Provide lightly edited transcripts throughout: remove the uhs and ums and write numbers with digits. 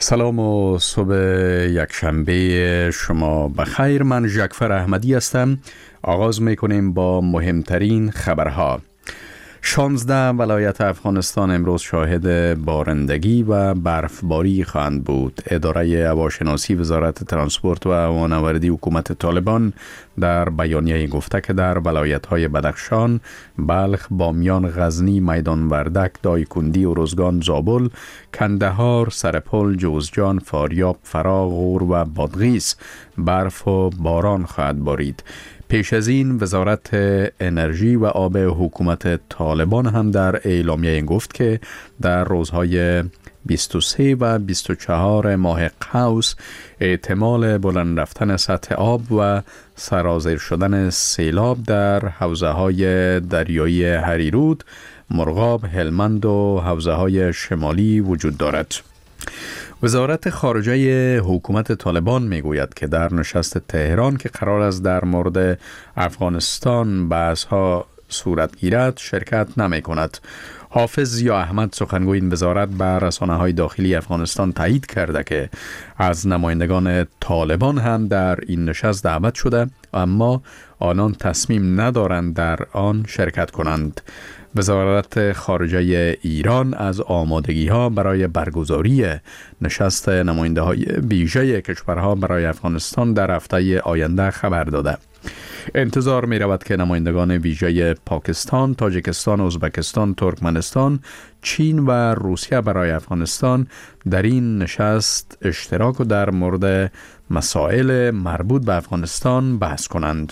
سلام و صبح یکشنبه شما بخیر. من ژکفر احمدی هستم. آغاز میکنیم با مهمترین خبرها. 16 ولایت افغانستان امروز شاهد بارندگی و برفباری خواهند بود. اداره هواشناسی وزارت ترانسپورت و هوانوردی حکومت طالبان در بیانیه گفته که در ولایت‌های بدخشان، بلخ، بامیان، غزنی، میدان وردک، دایکندی، ارزگان، زابل، کندهار، سرپل، جوزجان، فاریاب، فرا، غور و بادغیس برف و باران خواهد بارید. پیش از این وزارت انرژی و آب حکومت طالبان هم در اعلامیه گفت که در روزهای 23 و 24 ماه قوس احتمال بلند رفتن سطح آب و سرازیر شدن سیلاب در حوزه های دریایی هریرود، مرغاب، هلمند و حوزه های شمالی وجود دارد. وزارت خارجه حکومت طالبان میگوید که در نشست تهران که قرار است در مورد افغانستان بحث‌ها صورت گیرد شرکت نمی کند. حافظ ضیا احمد سخنگوی این وزارت بر رسانه‌های داخلی افغانستان تایید کرده که از نمایندگان طالبان هم در این نشست دعوت شده، اما آنان تصمیم ندارند در آن شرکت کنند. وزارت خارجه ایران از آمادگی‌ها برای برگزاری نشست نماینده‌های ویژه کشورها برای افغانستان در هفته آینده خبر داده. انتظار می رود که نمایندگان ویژه پاکستان، تاجیکستان، ازبکستان، ترکمنستان، چین و روسیه برای افغانستان در این نشست اشتراک و در مورد مسائل مربوط به افغانستان بحث کنند.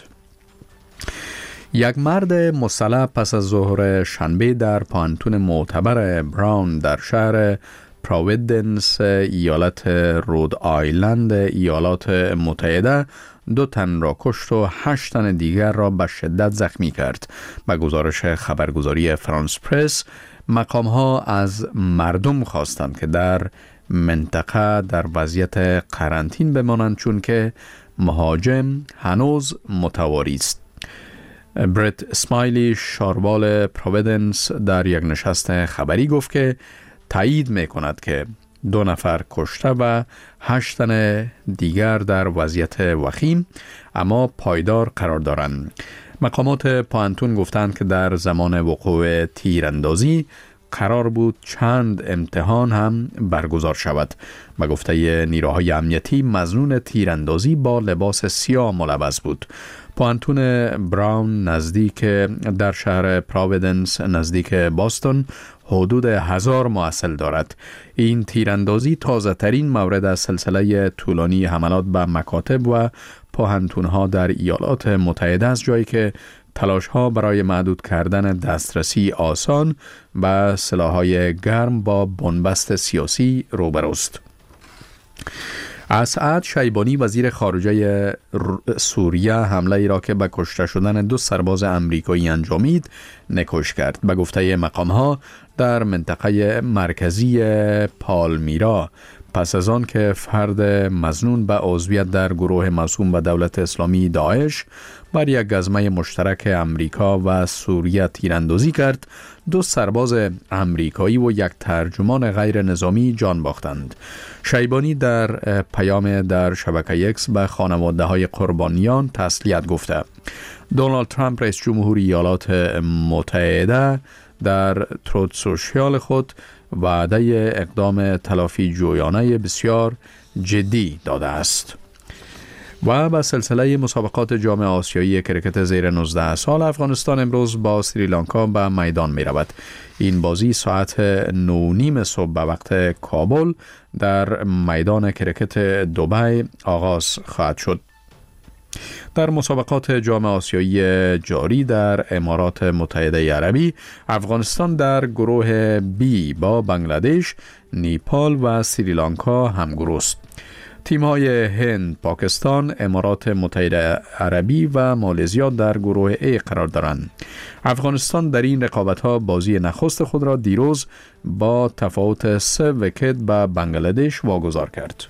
یک مرد مسلح پس از ظهر شنبه در پانتون معتبر براون در شهر پرویدنس ایالت رود آیلند ایالات متحده 2 تن را کشت و 8 تن دیگر را به شدت زخمی کرد. به گزارش خبرگزاری فرانس پرس، مقام‌ها از مردم خواستند که در منطقه در وضعیت قرنطین بمانند چون که مهاجم هنوز متواری است. برت اسمایلی شاروال پرویدنس در یک نشست خبری گفت که تایید می‌کند که 2 نفر کشته و 8 تن دیگر در وضعیت وخیم اما پایدار قرار دارند. مقامات پانتون گفتند که در زمان وقوع تیراندازی قرار بود چند امتحان هم برگزار شود. به گفته نیروهای امنیتی مظنون تیراندازی با لباس سیاه ملبس بود. پانتون براون نزدیک در شهر پرویدنس نزدیک باستون حدود 1000 محصل دارد. این تیراندازی تازه ترین مورد از سلسله طولانی حملات به مکاتب و پانتون‌ها در ایالات متحده است، جایی که تلاش‌ها برای محدود کردن دسترسی آسان به سلاح‌های گرم با بنبست سیاسی روبروست. اسعد شیبانی وزیر خارجه سوریه حمله ای را که به کشته شدن 2 سرباز امریکایی انجامید نکوش کرد. به گفته مقام‌ها در منطقه مرکزی پالمیرا پس از آن که فرد مظنون به عضویت در گروه موسوم به دولت اسلامی داعش بر یک گزمه مشترک امریکا و سوریه تیراندازی کرد، 2 سرباز امریکایی و 1 ترجمان غیر نظامی جان باختند. شیبانی در پیام در شبکه اکس به خانواده های قربانیان تسلیت گفته. دونالد ترامپ رئیس جمهور ایالات متحده در تروت سوشیال خود وعده اقدام تلافی جویانه بسیار جدی داده است. و به سلسله مسابقات جام آسیایی کرکت زیر 19 سال افغانستان امروز با سریلانکا به میدان می رود. این بازی ساعت 9:30 صبح به وقت کابل در میدان کرکت دبی آغاز خواهد شد. در مسابقات جام آسیایی جاری در امارات متحده عربی، افغانستان در گروه بی با بنگلادش، نیپال و سریلانکا همگروه است. تیم‌های هند، پاکستان، امارات متحده عربی و مالزیا در گروه A قرار دارند. افغانستان در این رقابت‌ها بازی نخست خود را دیروز با تفاوت 3 ویکت به بنگلادش واگذار کرد.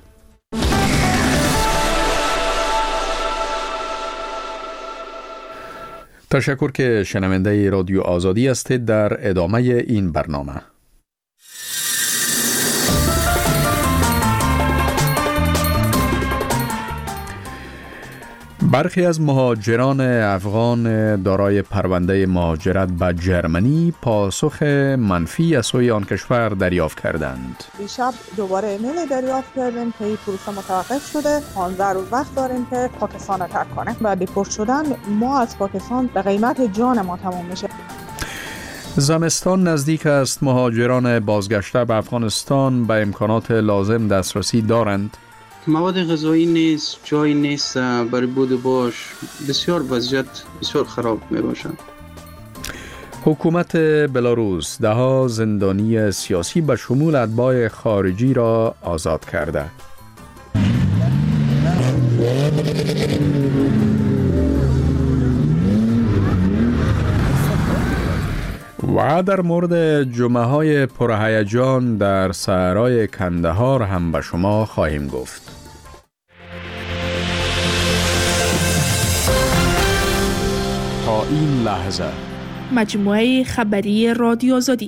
تشکر که شنونده رادیو آزادی هستید. در ادامه این برنامه برخی از مهاجران افغان دارای پرونده مهاجرت به جرمنی پاسخ منفی از سوی آن کشور دریافت کردند. دیشب دوباره ایمیل دریافت کردیم که این پروسه متوقف شده. 15 روز وقت داریم که پاکستان رو ترک کنیم و دیپورت شدن ما از پاکستان به قیمت جان ما تمام میشه. زمستان نزدیک است. مهاجران بازگشته به افغانستان به امکانات لازم دسترسی دارند. مواد غذایی نیست، جای نیست برای بود و باش. بسیار وضعیت بسیار خراب می باشد. حکومت بلاروس 10 زندانی سیاسی به شمول اتباع خارجی را آزاد کرده. و در مورد جمعه‌های پرهیجان در صحرای کندهار هم به شما خواهیم گفت. تا این لحظه مجموعه خبری رادیو آزادی.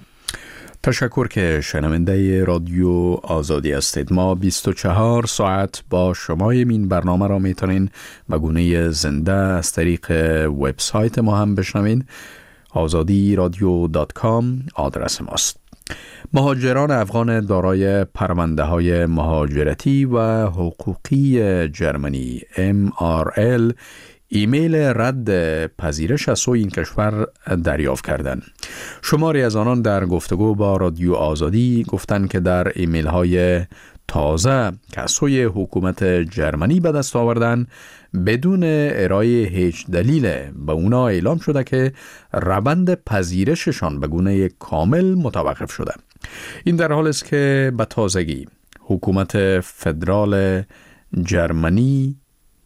تشکر که شنونده رادیو آزادی هستید. ما 24 ساعت با شما این برنامه را میتونین به گونه زنده از طریق وبسایت ما هم بشنوین. azadiradio.com آدرس ماست. مهاجران افغان دارای پرونده های مهاجرتی و حقوقی جرمنی MRL ایمیل رد پذیرش از سوی این کشور دریافت کردند. شماری از آنان در گفتگو با رادیو آزادی گفتند که در ایمیل های تازه که از سوی حکومت جرمنی به دست آوردن بدون ارائه هیچ دلیل به اونا اعلام شده که روند پذیرششان به گونه کامل متوقف شده. این در حالی است که به تازگی حکومت فدرال جرمنی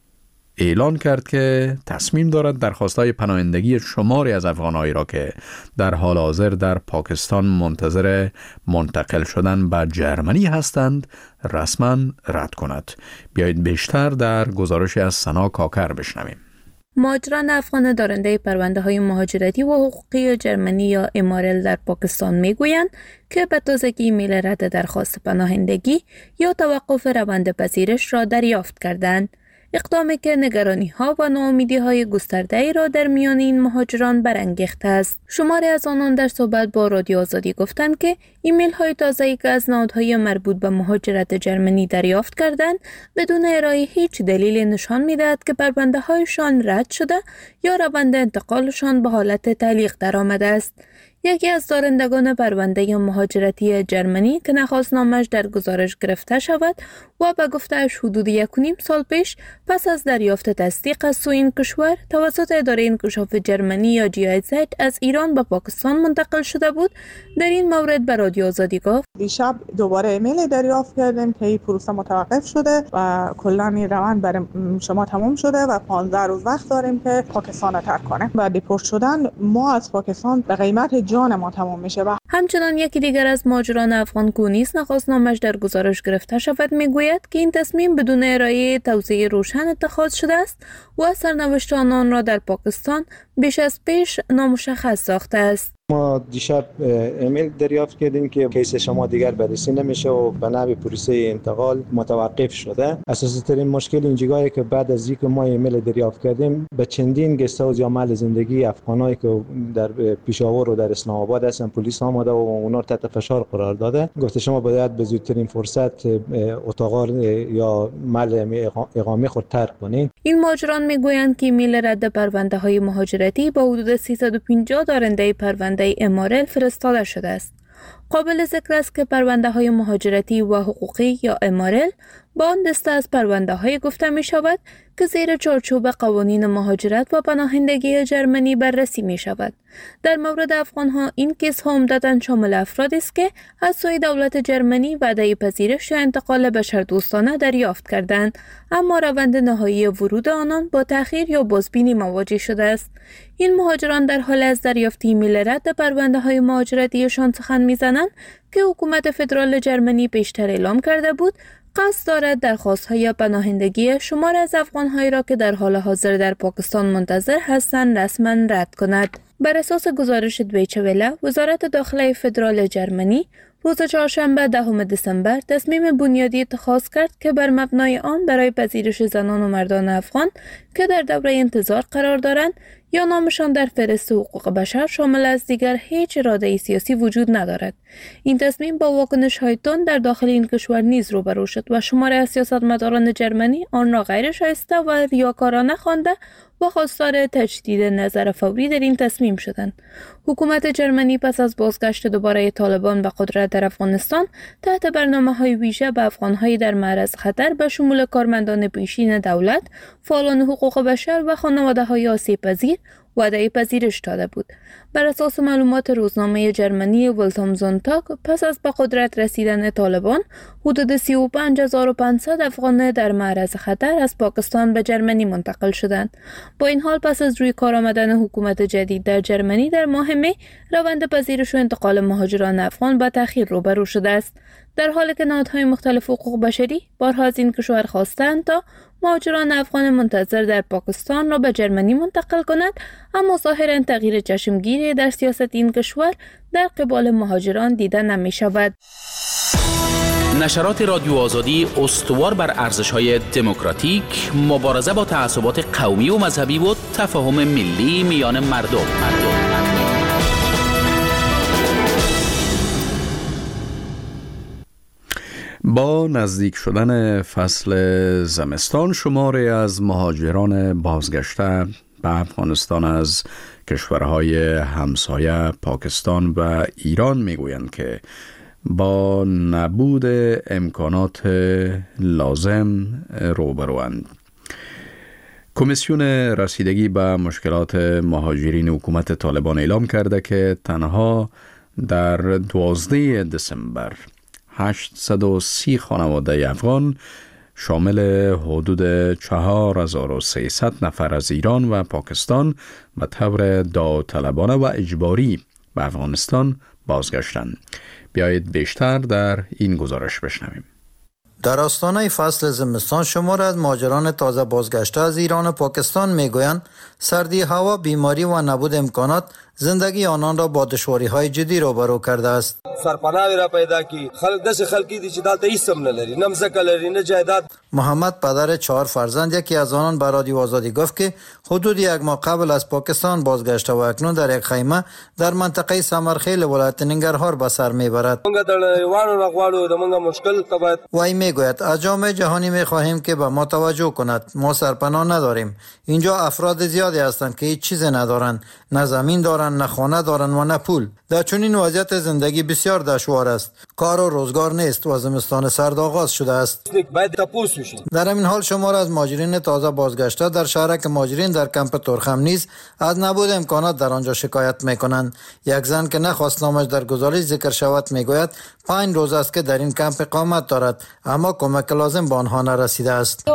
اعلان کرد که تصمیم دارد درخواست‌های پناهندگی شماری از افغان‌هایی را که در حال حاضر در پاکستان منتظر منتقل شدن به جرمنی هستند رسما رد کند. بیایید بیشتر در گزارش از سنا کاکر بشنویم. مهاجران افغان دارنده پرونده‌های مهاجرتی و حقوقی جرمنی یا MRL در پاکستان میگویند که به تازگی ایمیل رد درخواست پناهندگی یا توقف روند پذیرش را دریافت کردند. اقدامی که نگرانی‌ها و ناامیدی‌های گسترده‌ای را در میان این مهاجران برانگیخته است. شماری از آنان در صحبت با رادیو آزادی گفتند که ایمیل‌های تازه‌ای که از نهادهای مربوط به مهاجرت جرمنی دریافت کردند بدون ارائه هیچ دلیل نشان می‌دهد که پرونده‌هایشان رد شده یا روند انتقالشان به حالت تعلیق درآمده است. یکی از دارندگان پرونده مهاجرتی جرمنی که نخواستنامه‌اش در گزارش گرفته شود و به گفته‌اش حدود 1.5 سال پیش پس از دریافت تصدیق از سوی این کشور توسط اداره انکشاف جرمنی یا GIZ از ایران به پاکستان منتقل شده بود، در این مورد به رادیو آزادی گفت: دیشب دوباره ایمیل دریافت کردیم که این پروسه متوقف شده و کلا این روند برای شما تمام شده و 15 روز وقت داریم که پاکستان رو ترک کنیم و دیپورت شدن ما از پاکستان به قیمت جان ما تمام میشه. همچنان یکی دیگر از مهاجران افغان که نیز نخواستنامه‌اش در گزارش گرفته شود میگوید که این تصمیم بدون ارائه توضیح روشن اتخاذ شده است و سرنوشت آنان را در پاکستان بیش از پیش نامشخص ساخته است. ما دیشب ایمیل دریافت کردیم که کیس شما دیگر بررسی نمیشه و به نحو پروسه انتقال متوقف شده. اساسی ترین مشکل اینجاست که بعد از اینکه ما ایمیل دریافت کردیم به چندین گست هاوس یا محل زندگی افغانایی که در پیشاور و در اسلام آباد هستن پلیس آمده و اونا رو تحت فشار قرار داده. گفته شما باید به زودترین فرصت اتاق یا محل اقامه خود ترک کنین. این مهاجران میگویند که ایمیل رد پرونده های مهاجرتی با حدود 350 دارنده پرونده MRL فرستاده شده است. قابل ذکر است که پرونده های مهاجرتی و حقوقی یا MRL با آن دسته از پرونده های گفته می شود که زیر چارچوب قوانین مهاجرت و پناهندگی جرمنی بررسی می شود. در مورد افغان ها این کیس ها عمدتاً شامل افرادی است که از سوی دولت جرمنی وعده پذیرش یا انتقال بشردوستانه دریافت کردند، اما روند نهایی ورود آنان با تأخیر یا بازبینی مواجه شده است. این مهاجران در حال از دریافت ایمیل رد پرونده های مهاجرتیشان سخن می‌زنند که حکومت فدرال جرمنی پیشتر اعلام کرده بود قصد دارد درخواست‌های پناهندگی شمار از افغان‌هایی را که در حال حاضر در پاکستان منتظر هستند رسما رد کند. بر اساس گزارش دویچه وله، وزارت داخله فدرال جرمنی روز چهارشنبه 10 دسامبر تصمیم بنیادی اتخاذ کرد که بر مبنای آن برای پذیرش زنان و مردان افغان که در دوره انتظار قرار دارند یا نامشان در فهرست حقوق بشر شامل از دیگر هیچ اراده سیاسی وجود ندارد. این تصمیم با واکنش‌های تند در داخل این کشور نیز روبرو شد و شماری از سیاستمداران جرمنی آن را غیر شایسته و ریاکارانه خوانده و خواستار تجدید نظر فوری در این تصمیم شدند. حکومت جرمنی پس از بازگشت دوباره طالبان به قدرت در افغانستان تحت برنامه‌های ویژه به افغان‌های در معرض خطر به شمول کارمندان پیشین دولت، فعالان حقوق بشر و خانواده‌های آسیب‌پذیر وعده پذیرش داده بود. بر اساس معلومات روزنامه جرمنی ولتامزونتاگ پس از به قدرت رسیدن طالبان حدود 35500 افغان در معرض خطر از پاکستان به جرمنی منتقل شدند. با این حال پس از روی کار آمدن حکومت جدید در جرمنی در ماه می روند پذیرش و انتقال مهاجران افغان به تأخیر روبرو شده است، در حالی که نهادهای مختلف حقوق بشری بارها از این کشور خواستند تا مهاجران افغان منتظر در پاکستان را به جرمنی منتقل کند، اما ظاهراً تغییر چشمگیری در سیاست این کشور در قبال مهاجران دیده نمی شود. نشرات رادیو آزادی استوار بر ارزش‌های دموکراتیک، مبارزه با تعصبات قومی و مذهبی و تفاهم ملی میان مردم. با نزدیک شدن فصل زمستان شماری از مهاجران بازگشته به افغانستان از کشورهای همسایه پاکستان و ایران میگویند که با نبود امکانات لازم روبروند. کمیسیون رسیدگی به مشکلات مهاجرین حکومت طالبان اعلام کرده که تنها در 12 دسامبر 830 خانواده افغان شامل حدود 4300 نفر از ایران و پاکستان به طور داوطلبانه و اجباری به افغانستان بازگشتند. بیایید بیشتر در این گزارش بشنویم. در آستانه فصل زمستان شمار از مهاجران تازه بازگشته از ایران و پاکستان میگویند سردی هوا، بیماری و نبود امکانات زندگی آنان را با دشواری‌های جدی روبرو کرده است. سرپناه را پیدا کی خلقی دی چې دالته هیڅ هم نه لري، نه مځکه لري، نه جایداد. محمد پدر 4 فرزند یکی از آنان به رادیو آزادی گفت که حدود 1 ماه قبل از پاکستان بازگشته و اکنون در یک خیمه در منطقه سمرخیل ولایت ننگرهار به سر میبرد. وی میگوید از جامعه جهانی میخواهیم که به ما توجه کند. ما سرپناه نداریم. اینجا افراد زیادی هستند که هیچ چیز ندارند، نه زمین دارند، نه خانه دارند و نه پول. در چنین وضعیت زندگی بسیار دشوار است. کار و روزگار نیست و زمستان سرد آغاز شده است. در این حال شمار از مهاجرین تازه بازگشته در شهرک مهاجرین در کمپ ترخم نیز از نبود امکانات در آنجا شکایت میکنند. یک زن که نخواست نامش در گزارش ذکر شود میگوید 5 روز است که در این کمپ اقامت دارد اما کمک لازم به آنها نرسیده است.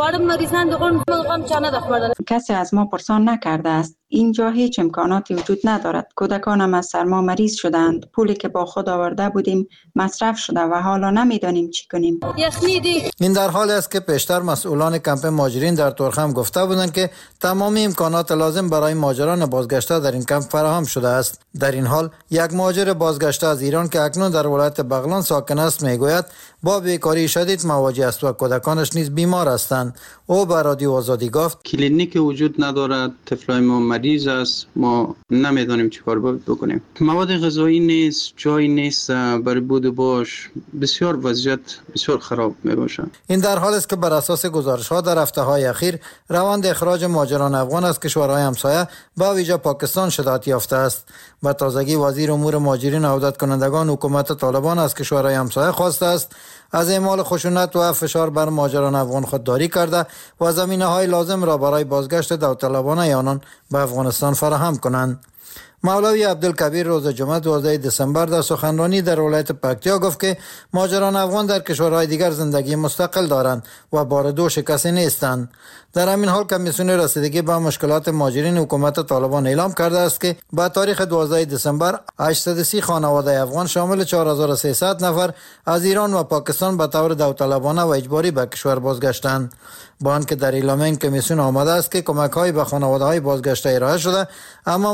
کسی از ما پرسان نکرده است. اینجا هیچ امکاناتی وجود ندارد. کودکانم از سرما مریض شدند. پولی که با خود آورده بودیم مصرف شده و حالا نمیدانیم چی کنیم. این در حالی است که پیشتر مسئولان کمپ مهاجرین در ترخم گفته بودند که تمامی امکانات لازم برای مهاجران بازگشته در این کمپ فراهم شده است. در این حال یک مهاجر بازگشته از ایران که اکنون در ولایت بغلان ساکن است میگوید با بیکاری شدید مواجه است و کودکانش نیز بیمار هستند. او به رادیو آزادی گفت کلینیک وجود ندارد، طفلای ما مریض است، ما نمیدانیم چیکار بکنیم. مواد غذایی نیست، جای نیست برای بود و باش، بسیار وضعیت بسیار خراب میباشد. این در حالی است که بر اساس گزارش‌ها در هفته‌های اخیر روند اخراج مهاجران افغان از کشورهای همسایه به ویژه پاکستان شدت یافته است. به تازگی وزیر امور مهاجرین و عودت کنندگان حکومت طالبان از کشورهای همسایه خواسته است از اعمال خشونت و فشار بر مهاجران افغان خودداری کرده و زمینه‌های لازم را برای بازگشت داوطلبانه آنان به افغانستان فراهم کنند. مولوی عبدالکبیر روز جمعه 12 دسامبر در سخنرانی در ولایت پکتیا گفت که مهاجران افغان در کشورهای دیگر زندگی مستقل دارند و بار دوش کسی نیستند. در همین حال کمیسیون رسیدگی به مشکلات مهاجرین حکومت طالبان اعلام کرده است که با تاریخ 12 دسامبر 830 خانواده افغان شامل 4300 نفر از ایران و پاکستان به طور داوطلبانه و اجباری به کشور بازگشتند. با آنکه در اعلامیه این کمیسیون آمده است که کمک‌های به خانواده‌های بازگشته ارائه شده، اما مهاجران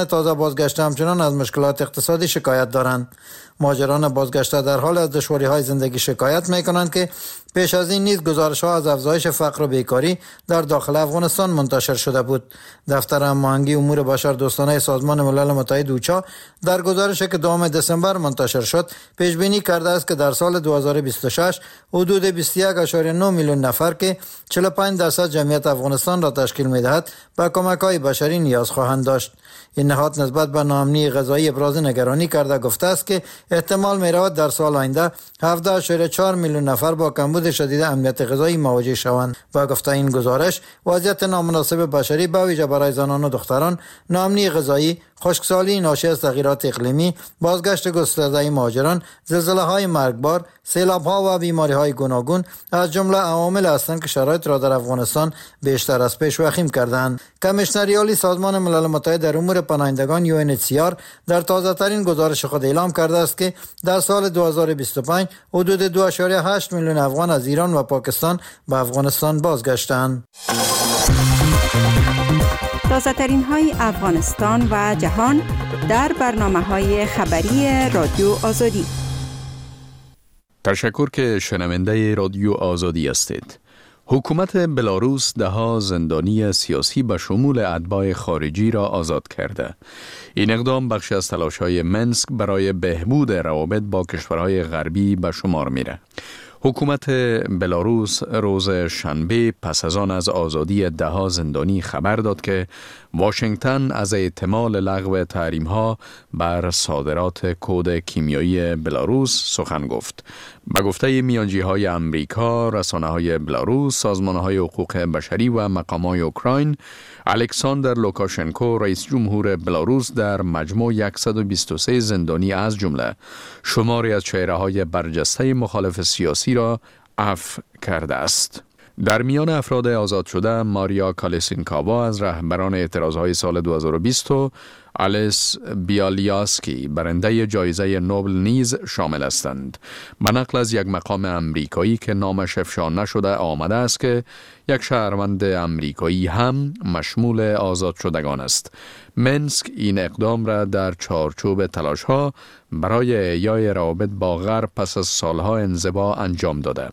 مهاجران تازه بازگشته همچنان از مشکلات اقتصادی شکایت دارند. مهاجران بازگشته در حال از دشواری‌های زندگی شکایت می‌کنند که پیش از این نیز گزارش‌ها از افزایش فقر و بیکاری در داخل افغانستان منتشر شده بود. دفتر هماهنگی امور بشردوستانه سازمان ملل متحد اوچا در گزارشی که 2 دسامبر منتشر شد پیش بینی کرده است که در سال 2026 حدود 21.9 میلیون نفر که 45% جمعیت افغانستان را تشکیل می‌دهد به کمک‌های بشری نیاز خواهند داشت. این نهاد نسبت به ناامنی غذایی ابراز نگرانی کرده گفته است که احتمال می‌رود در سال آینده 17.4 میلیون نفر با کمبود شدید امنیت غذایی مواجه شوند. و گفته این گزارش وضعیت نامناسب بشری به ویژه برای زنان و دختران، ناامنی غذایی، خشکسالی ناشی از تغییرات اقلیمی، بازگشت گسترده مهاجران، زلزله‌های مرگبار، سیلاب‌ها و بیماری‌های گوناگون از جمله عوامل هستند که شرایط را در افغانستان بیشتر از پیش وخیم کردند. کمیشنر عالی سازمان ملل متحد در امور پناهندگان UNHCR در تازه‌ترین گزارش خود اعلام کرده است که در سال 2025 حدود 2.8 میلیون افغان از ایران و پاکستان به افغانستان بازگشتند. تازه‌ترین های افغانستان و جهان در برنامه‌های خبری رادیو آزادی. تشکر که شنونده رادیو آزادی هستید. حکومت بلاروس ده‌ها زندانی سیاسی به شمول اتباع خارجی را آزاد کرده. این اقدام بخشی از تلاش‌های منسک برای بهبود روابط با کشورهای غربی به شمار میره. حکومت بلاروس روز شنبه پس از آن از آزادی ده‌ها زندانی خبر داد که واشنگتن از احتمال لغو تحریم‌ها بر صادرات کود کیمیایی بلاروس سخن گفت. به گفته میانجی‌های امریکا، رسانه‌های بلاروس، سازمان‌های حقوق بشری و مقام‌های اوکراین، الکساندر لوکاشنکو رئیس جمهور بلاروس در مجموع 123 زندانی از جمله شماری از چهره‌های برجسته مخالف سیاسی را عفو کرده است. در میان افراد آزاد شده ماریا کالسینکاوا از رهبران اعتراضهای سال 2020 و آلیس بیالیاسکی برنده جایزه نوبل نیز شامل هستند. به نقل از یک مقام امریکایی که نامش افشا نشده آمده است که یک شهروند امریکایی هم مشمول آزاد شدگان است. منسک این اقدام را در چارچوب تلاش‌ها برای احیای روابط با غرب پس از سالها انزوا انجام داده.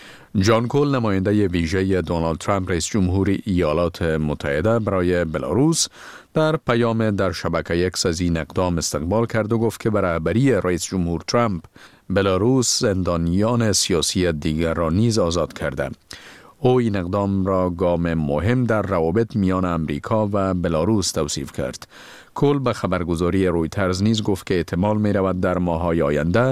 جان کول نماینده ویژه دونالد ترامپ رئیس جمهور ایالات متحده برای بلاروس در پیام در شبکه اکس از این اقدام استقبال کرد و گفت که به رهبری رئیس جمهور ترامپ بلاروس زندانیان سیاسی دیگر را نیز آزاد کرده. او این اقدام را گام مهم در روابط میان امریکا و بلاروس توصیف کرد. کول به خبرگزاری رویترز نیز گفت که احتمال می رود در ماه‌های آینده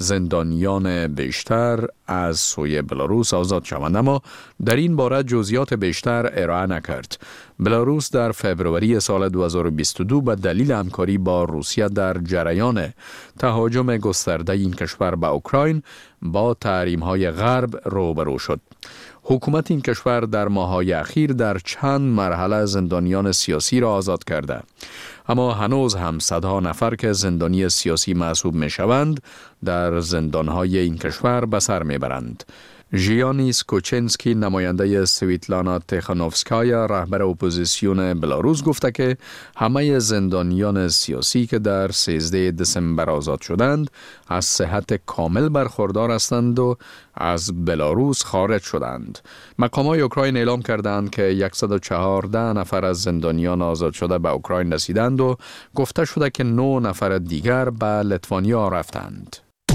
زندانیان بیشتر از سوی بلاروس آزاد شوند، اما در این باره جزئیات بیشتر ارائه نکرد. بلاروس در فوریه سال 2022 به دلیل همکاری با روسیه در جریان تهاجم گسترده این کشور به اوکراین با تحریم‌های غرب روبرو شد. حکومت این کشور در ماه‌های اخیر در چند مرحله زندانیان سیاسی را آزاد کرده، اما هنوز هم صدها نفر که زندانی سیاسی محسوب می‌شوند در زندان‌های این کشور به سر می‌برند. ژیانیس کوچنسکی نماینده سویتلانا تخانوفسکایا رهبر اپوزیسیون بلاروس گفته که همه زندانیان سیاسی که در 13 دسامبر آزاد شدند از صحت کامل برخوردار هستند و از بلاروس خارج شدند. مقامات اوکراین اعلام کردند که 114 نفر از زندانیان آزاد شده به اوکراین رسیدند و گفته شده که 9 نفر دیگر به لیتوانیا رفتند.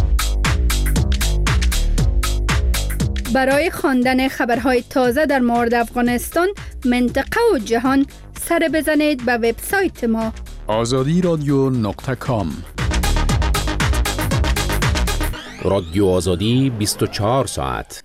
برای خواندن خبرهای تازه در مورد افغانستان، منطقه و جهان سر بزنید به وبسایت ما azadi.com. رادیو آزادی 24 ساعت.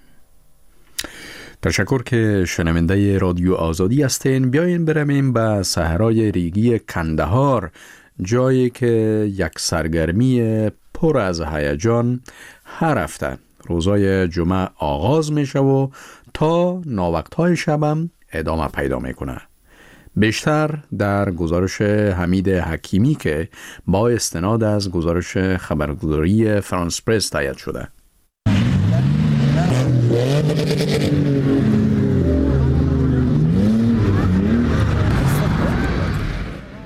تشکر که شنونده رادیو آزادی هستین. بیاین برمیم به صحرای ریگی کندهار، جایی که یک سرگرمی پر از هیجان هر هفته روزای جمعه آغاز میشه و تا ناوقتهای شبم ادامه پیدا میکنه. بیشتر در گزارش حمید حکیمی که با استناد از گزارش خبرگزاری فرانس پرس تایید شده.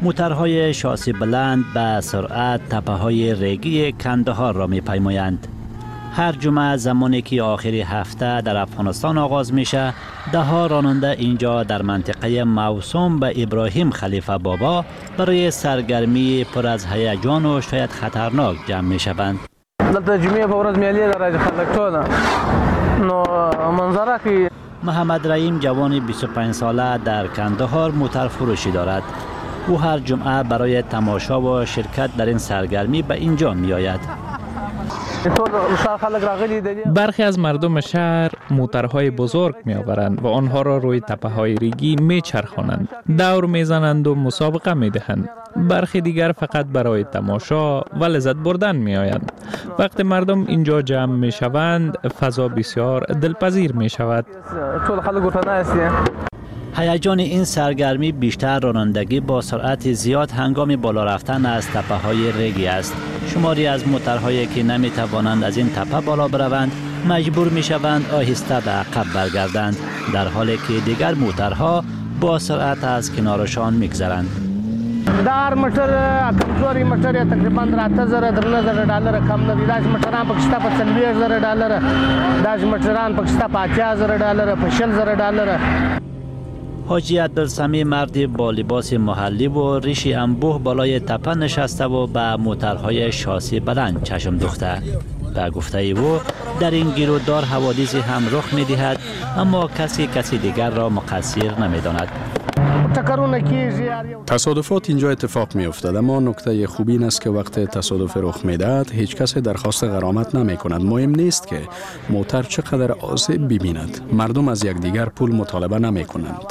موترهای شاسی بلند به سرعت تپه‌های ریگی کندهار را می‌پیمایند. هر جمعه زمانی که آخری هفته در افغانستان آغاز میشه، ده ها راننده اینجا در منطقه موسوم به ابراهیم خلیفه بابا برای سرگرمی پر از هیجان و شاید خطرناک جمع میشوند. دلته جمعه په ورځ میلې راځي خلک ټول نو منظره کې محمد رحیم جوان 25 ساله در کندهار موتر فروشی دارد. او هر جمعه برای تماشا و شرکت در این سرگرمی به اینجا می آید. برخی از مردم شهر موترهای بزرگ می آورند و آنها را روی تپه های ریگی می چرخانند، دور می زنند و مسابقه می دهند. برخی دیگر فقط برای تماشا و لذت بردن می آیند. وقتی مردم اینجا جمع می شوند، فضا بسیار دلپذیر می شود. هیجان این سرگرمی بیشتر رانندگی با سرعت زیاد هنگام بالا رفتن از تپه های ریگی است. شماری از موترهایی که نمی توانند از این تپه بالا بروند مجبور می شوند آهسته به عقب برگردند، در حالی که دیگر موترها با سرعت از کنارشان می گذرند. دار موټر کمزوري موټر تقریبا $8,000 کم نه دي. دا موټران پکښتا په $40,000، دا موټران پکښتا په $80,000 په $60,000. حاجی عبدالسمی مردی با لباس محلی و ریشی انبوه بالای تپه نشسته و به موترهای شاسی بلند چشم دوخته. به گفته او در این گیرودار حوادثی هم رخ می دهد، اما کسی دیگر را مقصر نمی داند. تصادفات اینجا اتفاق می افتد، اما نکته خوبی این است که وقت تصادف رخ می دهد هیچ کس درخواست غرامت نمی کند. مهم نیست که موتر چقدر آسیب ببیند، مردم از یکدیگر پول مطالبه نمی کنند.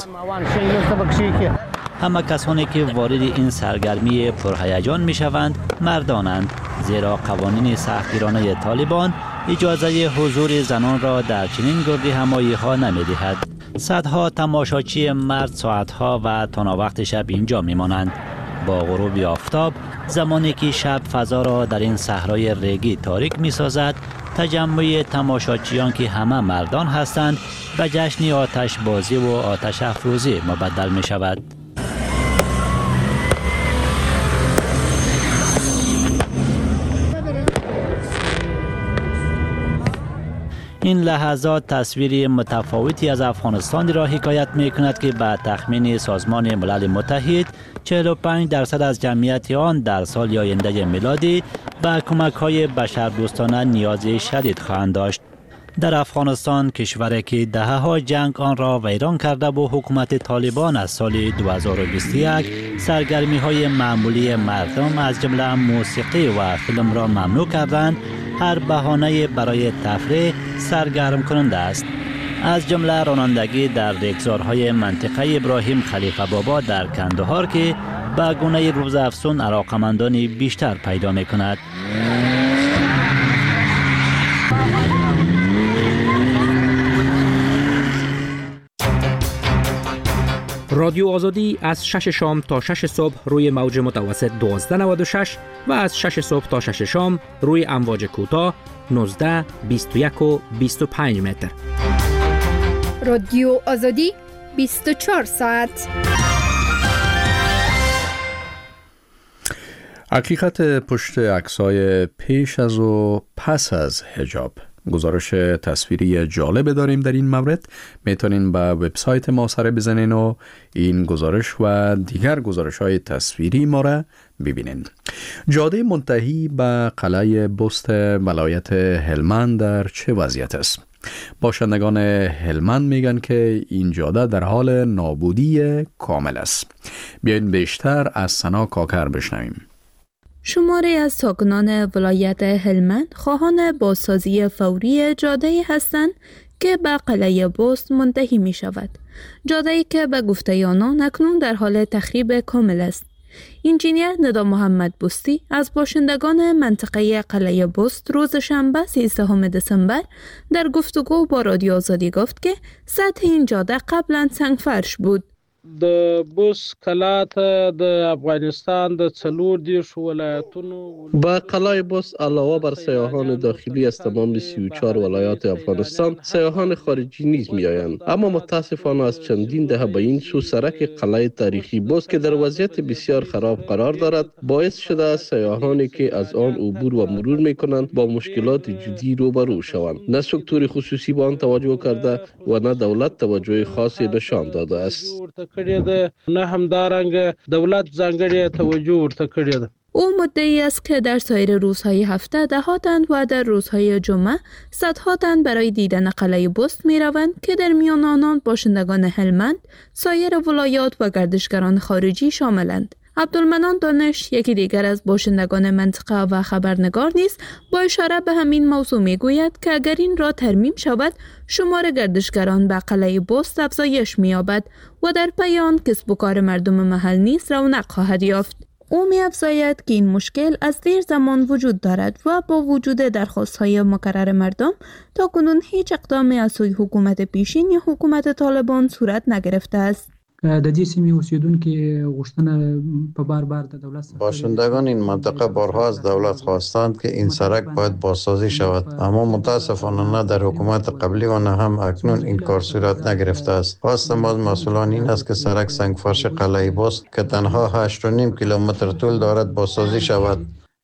همه کسانی که وارد این سرگرمی پرهیجان می شوند مردانند، زیرا قوانین سختگیرانه طالبان اجازه حضور زنان را در چنین گردی همایی ها نمی دهد. صدها تماشاچی مرد ساعتها و تا وقت شب اینجا می مانند. با غروب آفتاب، زمانی که شب فضا را در این صحرای ریگی تاریک می سازد، تجمع تماشاچیان که همه مردان هستند به جشن آتش بازی و آتش افروزی مبدل می شود. این لحظات تصویری متفاوتی از افغانستان را حکایت می کند که به تخمین سازمان ملل متحد 45% از جمعیت آن در سال آینده میلادی به کمک‌های بشردوستانه نیاز شدید خواهند داشت. در افغانستان، کشوری که دهه‌ها جنگ آن را ویران کرده و حکومت طالبان از سال 2021 سرگرمی‌های معمولی مردم از جمله موسیقی و فیلم را ممنوع کردند، هر بهانه برای تفریح سرگرم کننده است. از جمله رانندگی در ریگزارهای منطقه ابراهیم خلیفه بابا در کندهار که به گونه روزافزون علاقمندانی بیشتر پیدا می کند. رادیو آزادی از 6 شام تا 6 صبح روی موج متوسط 1296 و از 6 صبح تا 6 شام روی امواج کوتاه 19، 21 و 25 متر. رادیو آزادی 24 ساعت. حقیقت پشت عکس‌های پیش از و پس از حجاب. گزارش تصویری جالب داریم در این مورد. میتونین به وبسایت ما سر بزنین و این گزارش و دیگر گزارش‌های تصویری ما را ببینین. جاده منتهی به قلعه بست ولایت هلمند در چه وضعیت است؟ باشندگان هلمند میگن که این جاده در حال نابودی کامل است. بیاین بیشتر از سنا کاکر بشنویم. شماری از ساکنان ولایت هلمند خواهان بازسازی فوری جاده‌ای هستند که به قلعه بست منتهی می شود. جاده‌ای که به گفته آنان اکنون در حال تخریب کامل است. انجینیر ندا محمد بستی از باشندگان منطقه قلعه بست روز شنبه 13 دسامبر در گفتگو با رادیو آزادی گفت که سطح این جاده قبلا سنگفرش بود. د بوس کلا ته د افغانستان د 14 ولایتونو با قلعه بوس علاوه بر سیاحان داخلی از تمام 34 ولایات افغانستان سیاحان خارجی نیز میآیند، اما متاسفانه از چندین دهه به این سو سرک قلعه تاریخی بوس که در وضعیت بسیار خراب قرار دارد باعث شده است سیاحانی که از آن عبور و مرور میکنند با مشکلات جدی روبرو شوند. نه سکتور خصوصی به آن توجه کرده و نه دولت توجه خاصی نشان داده است. نه همدارنګ دولت ځانګړې توجه ورته کړې ده. او مدعی است که در سایر روزهای هفته دهاتند و در روزهای جمعه صدهاتند برای دیدن قلعه بست می روند که در میان آنان باشندگان هلمند، سایر ولایات و گردشگران خارجی شاملند. عبدالمنان دانش، یکی دیگر از باشندگان منطقه و خبرنگار نیز با اشاره به همین موضوع می گوید که اگر این را ترمیم شود شمار گردشگران به قلعه بست افزایش می یابد و در پی آن کسب و کار مردم محل نیز رونق خواهد یافت. او می افزاید که این مشکل از دیر زمان وجود دارد و با وجود درخواست‌های مکرر مردم تا کنون هیچ اقدامی از سوی حکومت پیشین یا حکومت طالبان صورت نگرفته است. د دې سیمې اوسیدونکو غوښتنه په بار د دولت باشندگان این منطقه بارها از دولت خواستند که این سرک باید بازسازی شود، اما متاسفانه نه در حکومت قبلی و نه هم اکنون این کار صورت نگرفته است. خواست ما از مسئولان این است که سرک سنگفرش قلعه بست که تنها 8.5 کیلومتر طول دارد بازسازی شود.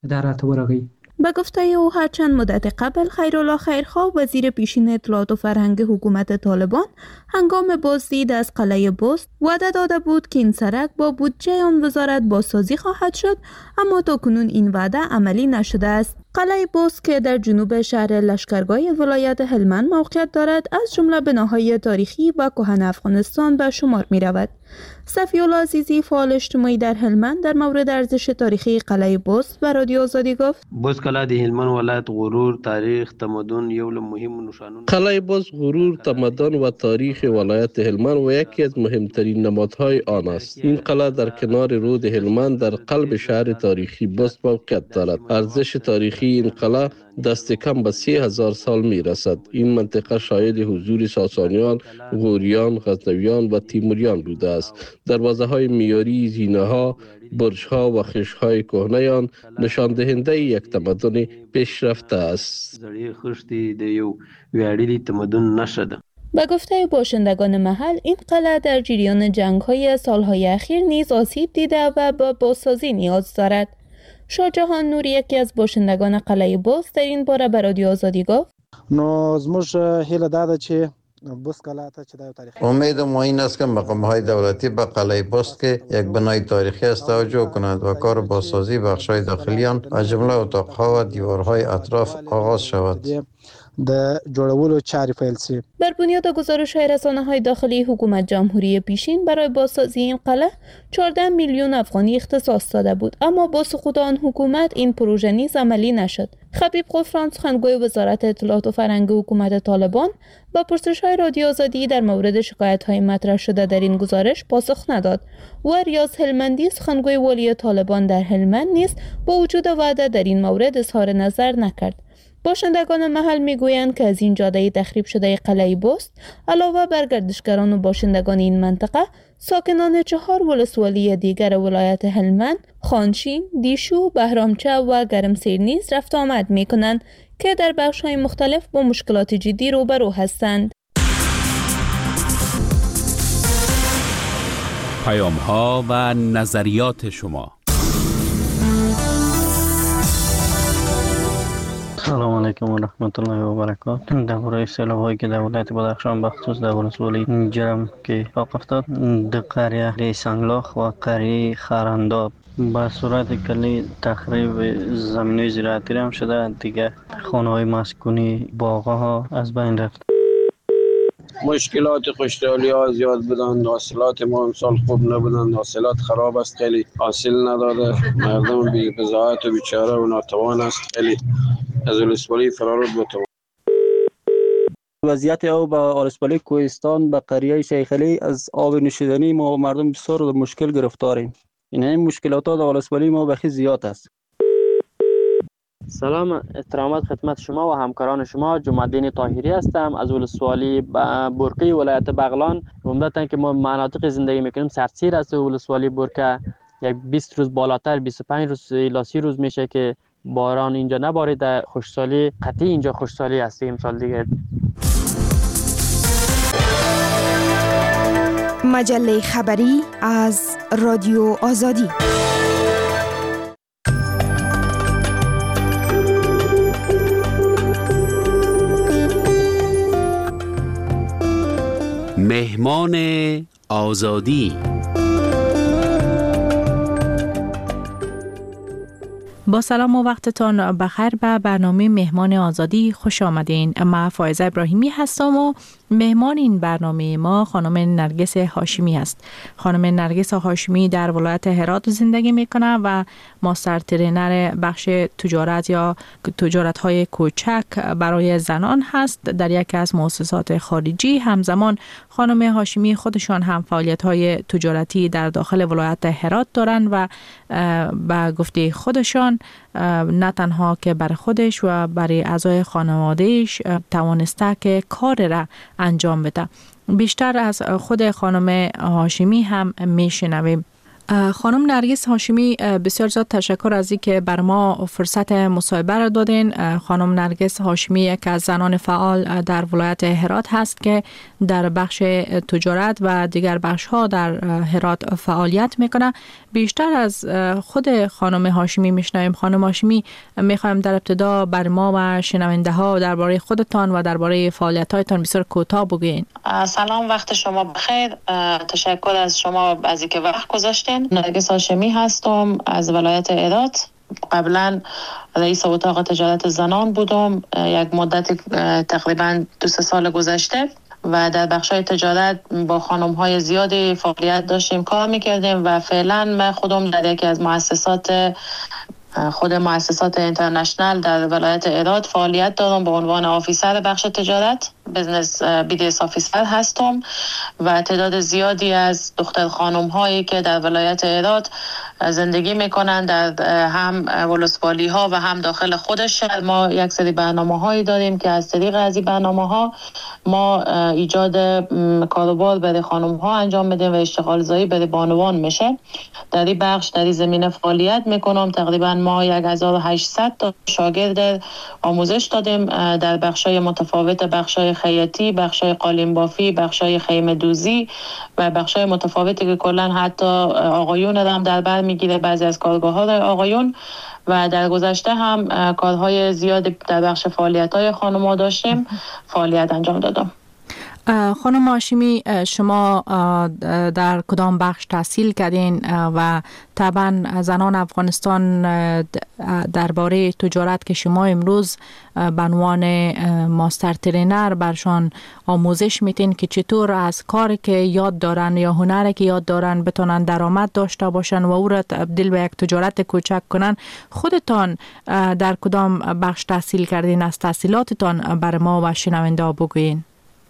به گفته او هرچند مدت قبل خیرالله خیرخواه وزیر پیشین اطلاعات و فرهنگ حکومت طالبان هنگام بازدید از قلعه بست وعده داده بود که این سرک با بودجه آن وزارت بازسازی خواهد شد، اما تاکنون این وعده عملی نشده است. قلعه بست که در جنوب شهر لشکرگاه ولایت هلمند موقعیت دارد از جمله بناهای تاریخی و کهن افغانستان به شمار می رود. صفی‌الله عزیزی فعال اجتماعی در هلمند در مورد ارزش تاریخی قلعه بست و رادیو آزادی گفت: بست قلعه د هلمند ولایت غرور، تاریخ، تمدن یو له مهم نشانونو. قلعه بست غرور، تمدن و تاریخ ولایت هلمند و یکی از مهمترین نمادهای آن است. این قلعه در کنار رود هلمند در قلب شهر تاریخی بست موقعیت دارد. ارزش تاریخی این قلعه دست کم به 3000 سال می رسد. این منطقه شاهد حضور ساسانیان، غوریان، غزنویان و تیموریان بوده است. دروازه های میاری، زینه ها، برج ها و خشت های کهنه آن نشان دهنده یک تمدن پیشرفته است. زړې خښتې د یو ویاړلي تمدن نښه ده. به گفته باشندگان محل این قلعه در جریان جنگ‌های سالهای اخیر نیز آسیب دیده و به بازسازی نیاز دارد. شاهجهان نور، یکی از باشندگان قلعه بست، در این باره به رادیو آزادی گفت: نو زموږ هیله دا ده چې بست قلعه ته چې د تاریخ امید ما این است که مقام‌های دولتی به قلعه بست که یک بنای تاریخی است توجه کنند و کار بازسازی بخش‌های داخلی آن از جمله اتاق‌ها و دیوارهای اطراف آغاز شود. د جوړولو چارې پیل شي. بر بنیاد گزارش‌های رسانه‌های داخلی حکومت جمهوری پیشین برای بازسازی این قلعه 14 میلیون افغانی اختصاص داده بود، اما با سقوط آن حکومت این پروژه نیز عملی نشد. خبیب غفران، سخنگوی وزارت اطلاعات و فرهنگ حکومت طالبان، با پرسش‌های رادیو آزادی در مورد شکایت‌های مطرح شده در این گزارش پاسخ نداد. و ریاض هلمندی، سخنگوی والی طالبان در هلمند نیز با وجود وعده در این مورد اظهار نظر نکرد. باشندگان محل میگویند که از این جاده تخریب شده قلعه بست علاوه بر گردشگران و باشندگان این منطقه، ساکنان 4 ولسوالی دیگر ولایت هلمند، خانشین، دیشو، بهرامچه و گرمسیر نیز رفت آمد میکنند که در بخش‌های مختلف با مشکلات جدی روبرو هستند. پیام‌ها و نظریات شما. سلام علیکم و رحمت الله و برکاته. درباره سیلاب‌هایی که در ولایت بدخشان بخصوص در ولسوالی جرم که اتفاق افتاد در قریه سنگلاخ و قریه خرنداب به صورت کلی تخریب زمین‌های زراعتی هم شده. دیگه خانه‌های مسکونی، باغ‌ها از بین رفت. مشکلات خوشحالی ها زیاد بودند، حاصلات ما امسال خوب نبودند، حاصلات خراب است، خیلی حاصل نداده، مردم بی بضاعت و بیچاره و ناتوان است، خیلی از ولسوالی فرار بود. وضعیت آب با ولسوالی کوهستان به قریه شیخ علی از آب نوشیدنی ما مردم بسیار در مشکل گرفتاریم. این مشکلات ها در ولسوالی ما بخی زیاد است. سلام احترامات خدمت شما و همکاران شما. جمع‌الدین طاهری هستم از ولسوالی برکه ولایت بغلان. عمدتاً که ما مناطق زندگی میکنیم سردسیر است ولسوالی برکه. یک 20 روز بالاتر 25 روز الی 30 روز میشه که باران اینجا نباریده. خوشسالی قطعی اینجا خوشسالی است امسال دیگه. مجله خبری از رادیو آزادی. مهمان آزادی. با سلام و وقتتان بخیر به برنامه مهمان آزادی خوش آمدین. من فائزه ابراهیمی هستم و مهمان این برنامه ما خانم نرگس هاشمی است. خانم نرگس هاشمی در ولایت هرات زندگی میکنه و ماستر ترینر بخش تجارت یا تجارت‌های کوچک برای زنان هست در یکی از مؤسسات خارجی. همزمان خانم هاشمی خودشان هم فعالیت‌های تجارتی در داخل ولایت هرات دارند و به گفته خودشان نه تنها که برای خودش و برای اعضای خانوادهش توانسته که کار را انجام بده. بیشتر از خود خانم هاشمی هم میشنویم. خانم نرگس هاشمی، بسیار زیاد تشکر از اینکه بر ما فرصت مصاحبه را دادین. خانم نرگس هاشمی یک از زنان فعال در ولایت هرات هست که در بخش تجارت و دیگر بخش ها در هرات فعالیت میکنه. بیشتر از خود خانم هاشمی میشنویم. خانم هاشمی، میخوایم در ابتدا بر ما و شنونده ها درباره خودتان و درباره فعالیت هایتان بسیار کوتاه بگوین. سلام، وقت شما بخیر. تشکر از شما از اینکه وقت گذاشتین. نرگس هاشمی هستم از ولایت هرات. قبلا رئیس اتاق تجارت زنان بودم یک مدت تقریبا 2-3 سال گذشته و در بخشای تجارت با خانم‌های زیادی فعالیت داشتیم، کار می‌کردیم و فعلا من خودم در یکی از مؤسسات اینترنشنال در ولایت هرات فعالیت دارم به عنوان آفیسر بخش تجارت، بزنس بیدیس آفیسر هستم و تعداد زیادی از دختر خانم هایی که در ولایت هرات زندگی میکنن در هم ولسوالی ها و هم داخل خود شهر. ما یک سری برنامه هایی داریم که از طریق از این برنامه ها ما ایجاد کاروبار برای خانم ها انجام بدیم و اشتغال زایی برای بانوان میشه. در این بخش در این زمینه فعالیت میکنم. تقریبا ما 1800 تا شاگرد آموزش دادیم در بخشای متفاوت، بخشای خیاطی، بخشای قالین بافی، بخشای خیمه دوزی و بخشای متفاوتی که کلا حتی آقایون هم در بر میگیره، بعضی از کارگاه‌ها آقایون. و در گذشته هم کارهای زیادی در بخش فعالیت‌های خانم‌ها داشتیم، فعالیت انجام دادم. خانم هاشمی، شما در کدام بخش تحصیل کردین و طبعا زنان افغانستان درباره تجارت که شما امروز به عنوان ماستر ترینر برشان آموزش میتین که چطور از کاری که یاد دارن یا هنری که یاد دارن بتونن درآمد داشته باشن و او را تبدیل به یک تجارت کوچک کنن، خودتان در کدام بخش تحصیل کردین؟ از تحصیلاتتان بر ما و شنونده ها بگوین.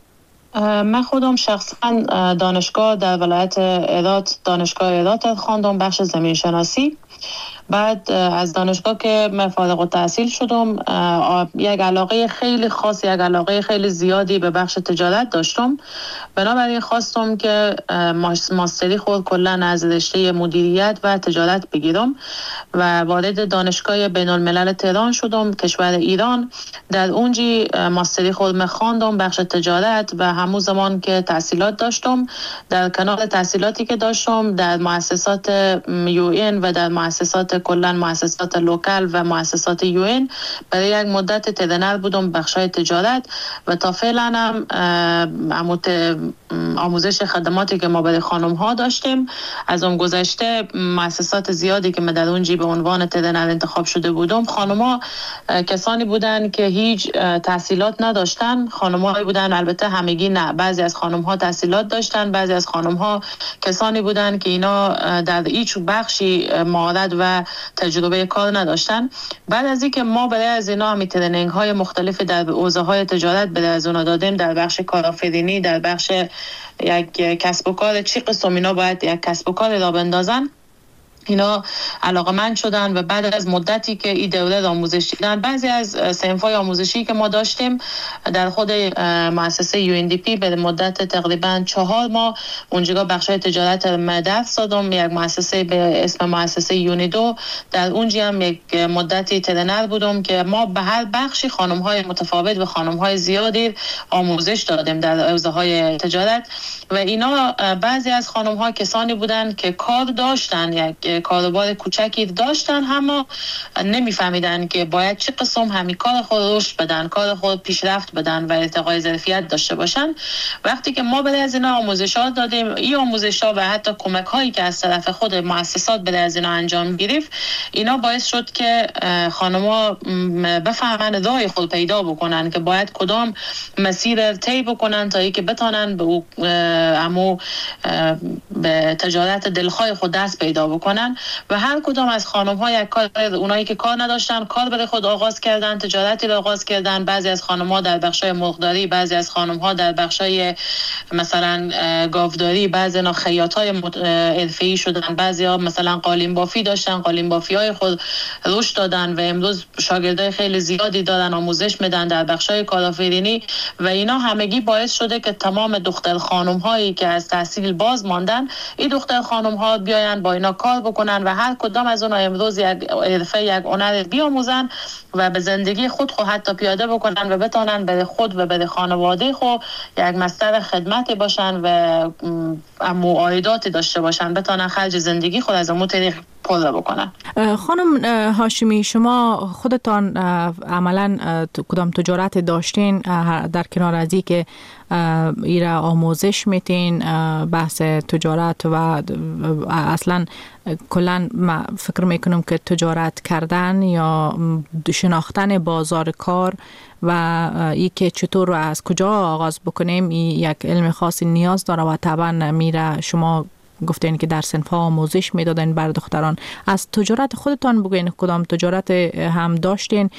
من خودم شخصا دانشگاه در ولایت هرات، دانشگاه هرات خواندم، بخش زمین شناسی. بعد از دانشگاه که من فارغ التحصیل شدم، یک علاقه خیلی خاص، یک علاقه خیلی زیادی به بخش تجارت داشتم. بنابراین خواستم که ماستری خود کلا از رشته مدیریت و تجارت بگیرم و وارد دانشگاه بین الملل تهران شدم، کشور ایران. در اونجی ماستری خود خواندم بخش تجارت و همون زمان که تحصیلات داشتم، در کنار تحصیلاتی که داشتم در مؤسسات UN و در مؤسسات کلا مؤسسات لوکال و مؤسسات UN برای یک مدت ترینر بودم بخشای تجارت و تا فعلا هم آموزش خدماتی که ما برای خانم ها داشتیم. از اون گذشته مؤسسات زیادی که من در اونجی به عنوان ترینر انتخاب شده بودم، خانم ها کسانی بودن که هیچ تحصیلات نداشتن. خانم هایی بودن، البته همگی نه، بعضی از خانم ها تحصیلات داشتن، بعضی از خانم ها کسانی بودن که اینا در هیچ بخشی مهارت و تجربه کار نداشتن. بعد از اینکه ما برای از اینا هم ترینینگ های مختلفی در حوزه های تجارت برای از اونا دادیم، در بخش کارآفرینی، در بخش یک کسب و کار چی قسم اینا باید یک کسب و کار را بندازن، اینا علاقمند شدن و بعد از مدتی که این دوره آموزش دیدن، بعضی از صنف‌های آموزشی که ما داشتیم در خود مؤسسه UNDP به مدت تقریبا 4 ماه اونجا بخشای تجارت درس دادم. یک مؤسسه به اسم مؤسسه یونیدو، در اونجا هم یک مدتی ترنر بودم که ما به هر بخشی خانم‌های متفاوت و خانم‌های زیادی آموزش دادیم در حوزه‌های تجارت و اینا بعضی از خانم‌ها کسانی بودن که کار داشتن، یک کاروبار کوچکی داشتن، اما نمیفهمیدن که باید چه قسم همین کار خود رشد بدن، کار خود پیشرفت بدن و ارتقای ظرفیت داشته باشن. وقتی که ما برای از اینا آموزشات دادیم، این آموزشات و حتی کمک هایی که از طرف خود مؤسسات برای از اینا انجام گرفت، اینا باعث شد که خانم‌ها بفهمن راه خود پیدا بکنن که باید کدام مسیر طی بکنن تا اینکه بتونن به تجارت دلخواه خود دست پیدا بکنن. و هر کدام از خانم‌ها یک کار، اونایی که کار نداشتن کار برای خود آغاز کردن، تجارتی را آغاز کردن. بعضی از خانم‌ها در بخشای مرغداری، بعضی از خانم‌ها در بخشای مثلا گاوداری، بعضی نا خیاطای حرفه‌ای شدن، بعضی‌ها مثلا قالین بافی داشتن، قالین بافی‌های خود رشد دادن و امروز شاگردای خیلی زیادی دارن آموزش میدن در بخشای کارآفرینی و اینا همگی باعث شده که تمام دختر خانم‌هایی که از تحصیل باز ماندن، این دختر خانم‌ها بیاین با اینا کار بکنن و هر کدام از اونها امروز یک حرفه، یک هنر بیاموزن و به زندگی خود حتی پیاده بکنن و بتونن به خود و به خانواده خود یک مصدر خدمتی باشن و عایداتی داشته باشن، بتونن خرج زندگی خود از اون طریق پر بکنن. خانم هاشمی، شما خودتان عملا کدام تجارت داشتین در کنار از این که ایرا آموزش میتین بحث تجارت و اصلا کلا فکر میکنم که تجارت کردن یا شناختن بازار کار و ای که چطور و از کجا آغاز بکنیم یک علم خاصی نیاز داره و طبعا میره. شما گفتین که در صنف‌ها آموزش میدادن بر دختران. از تجارت خودتان بگوین کدام تجارت هم داشتین؟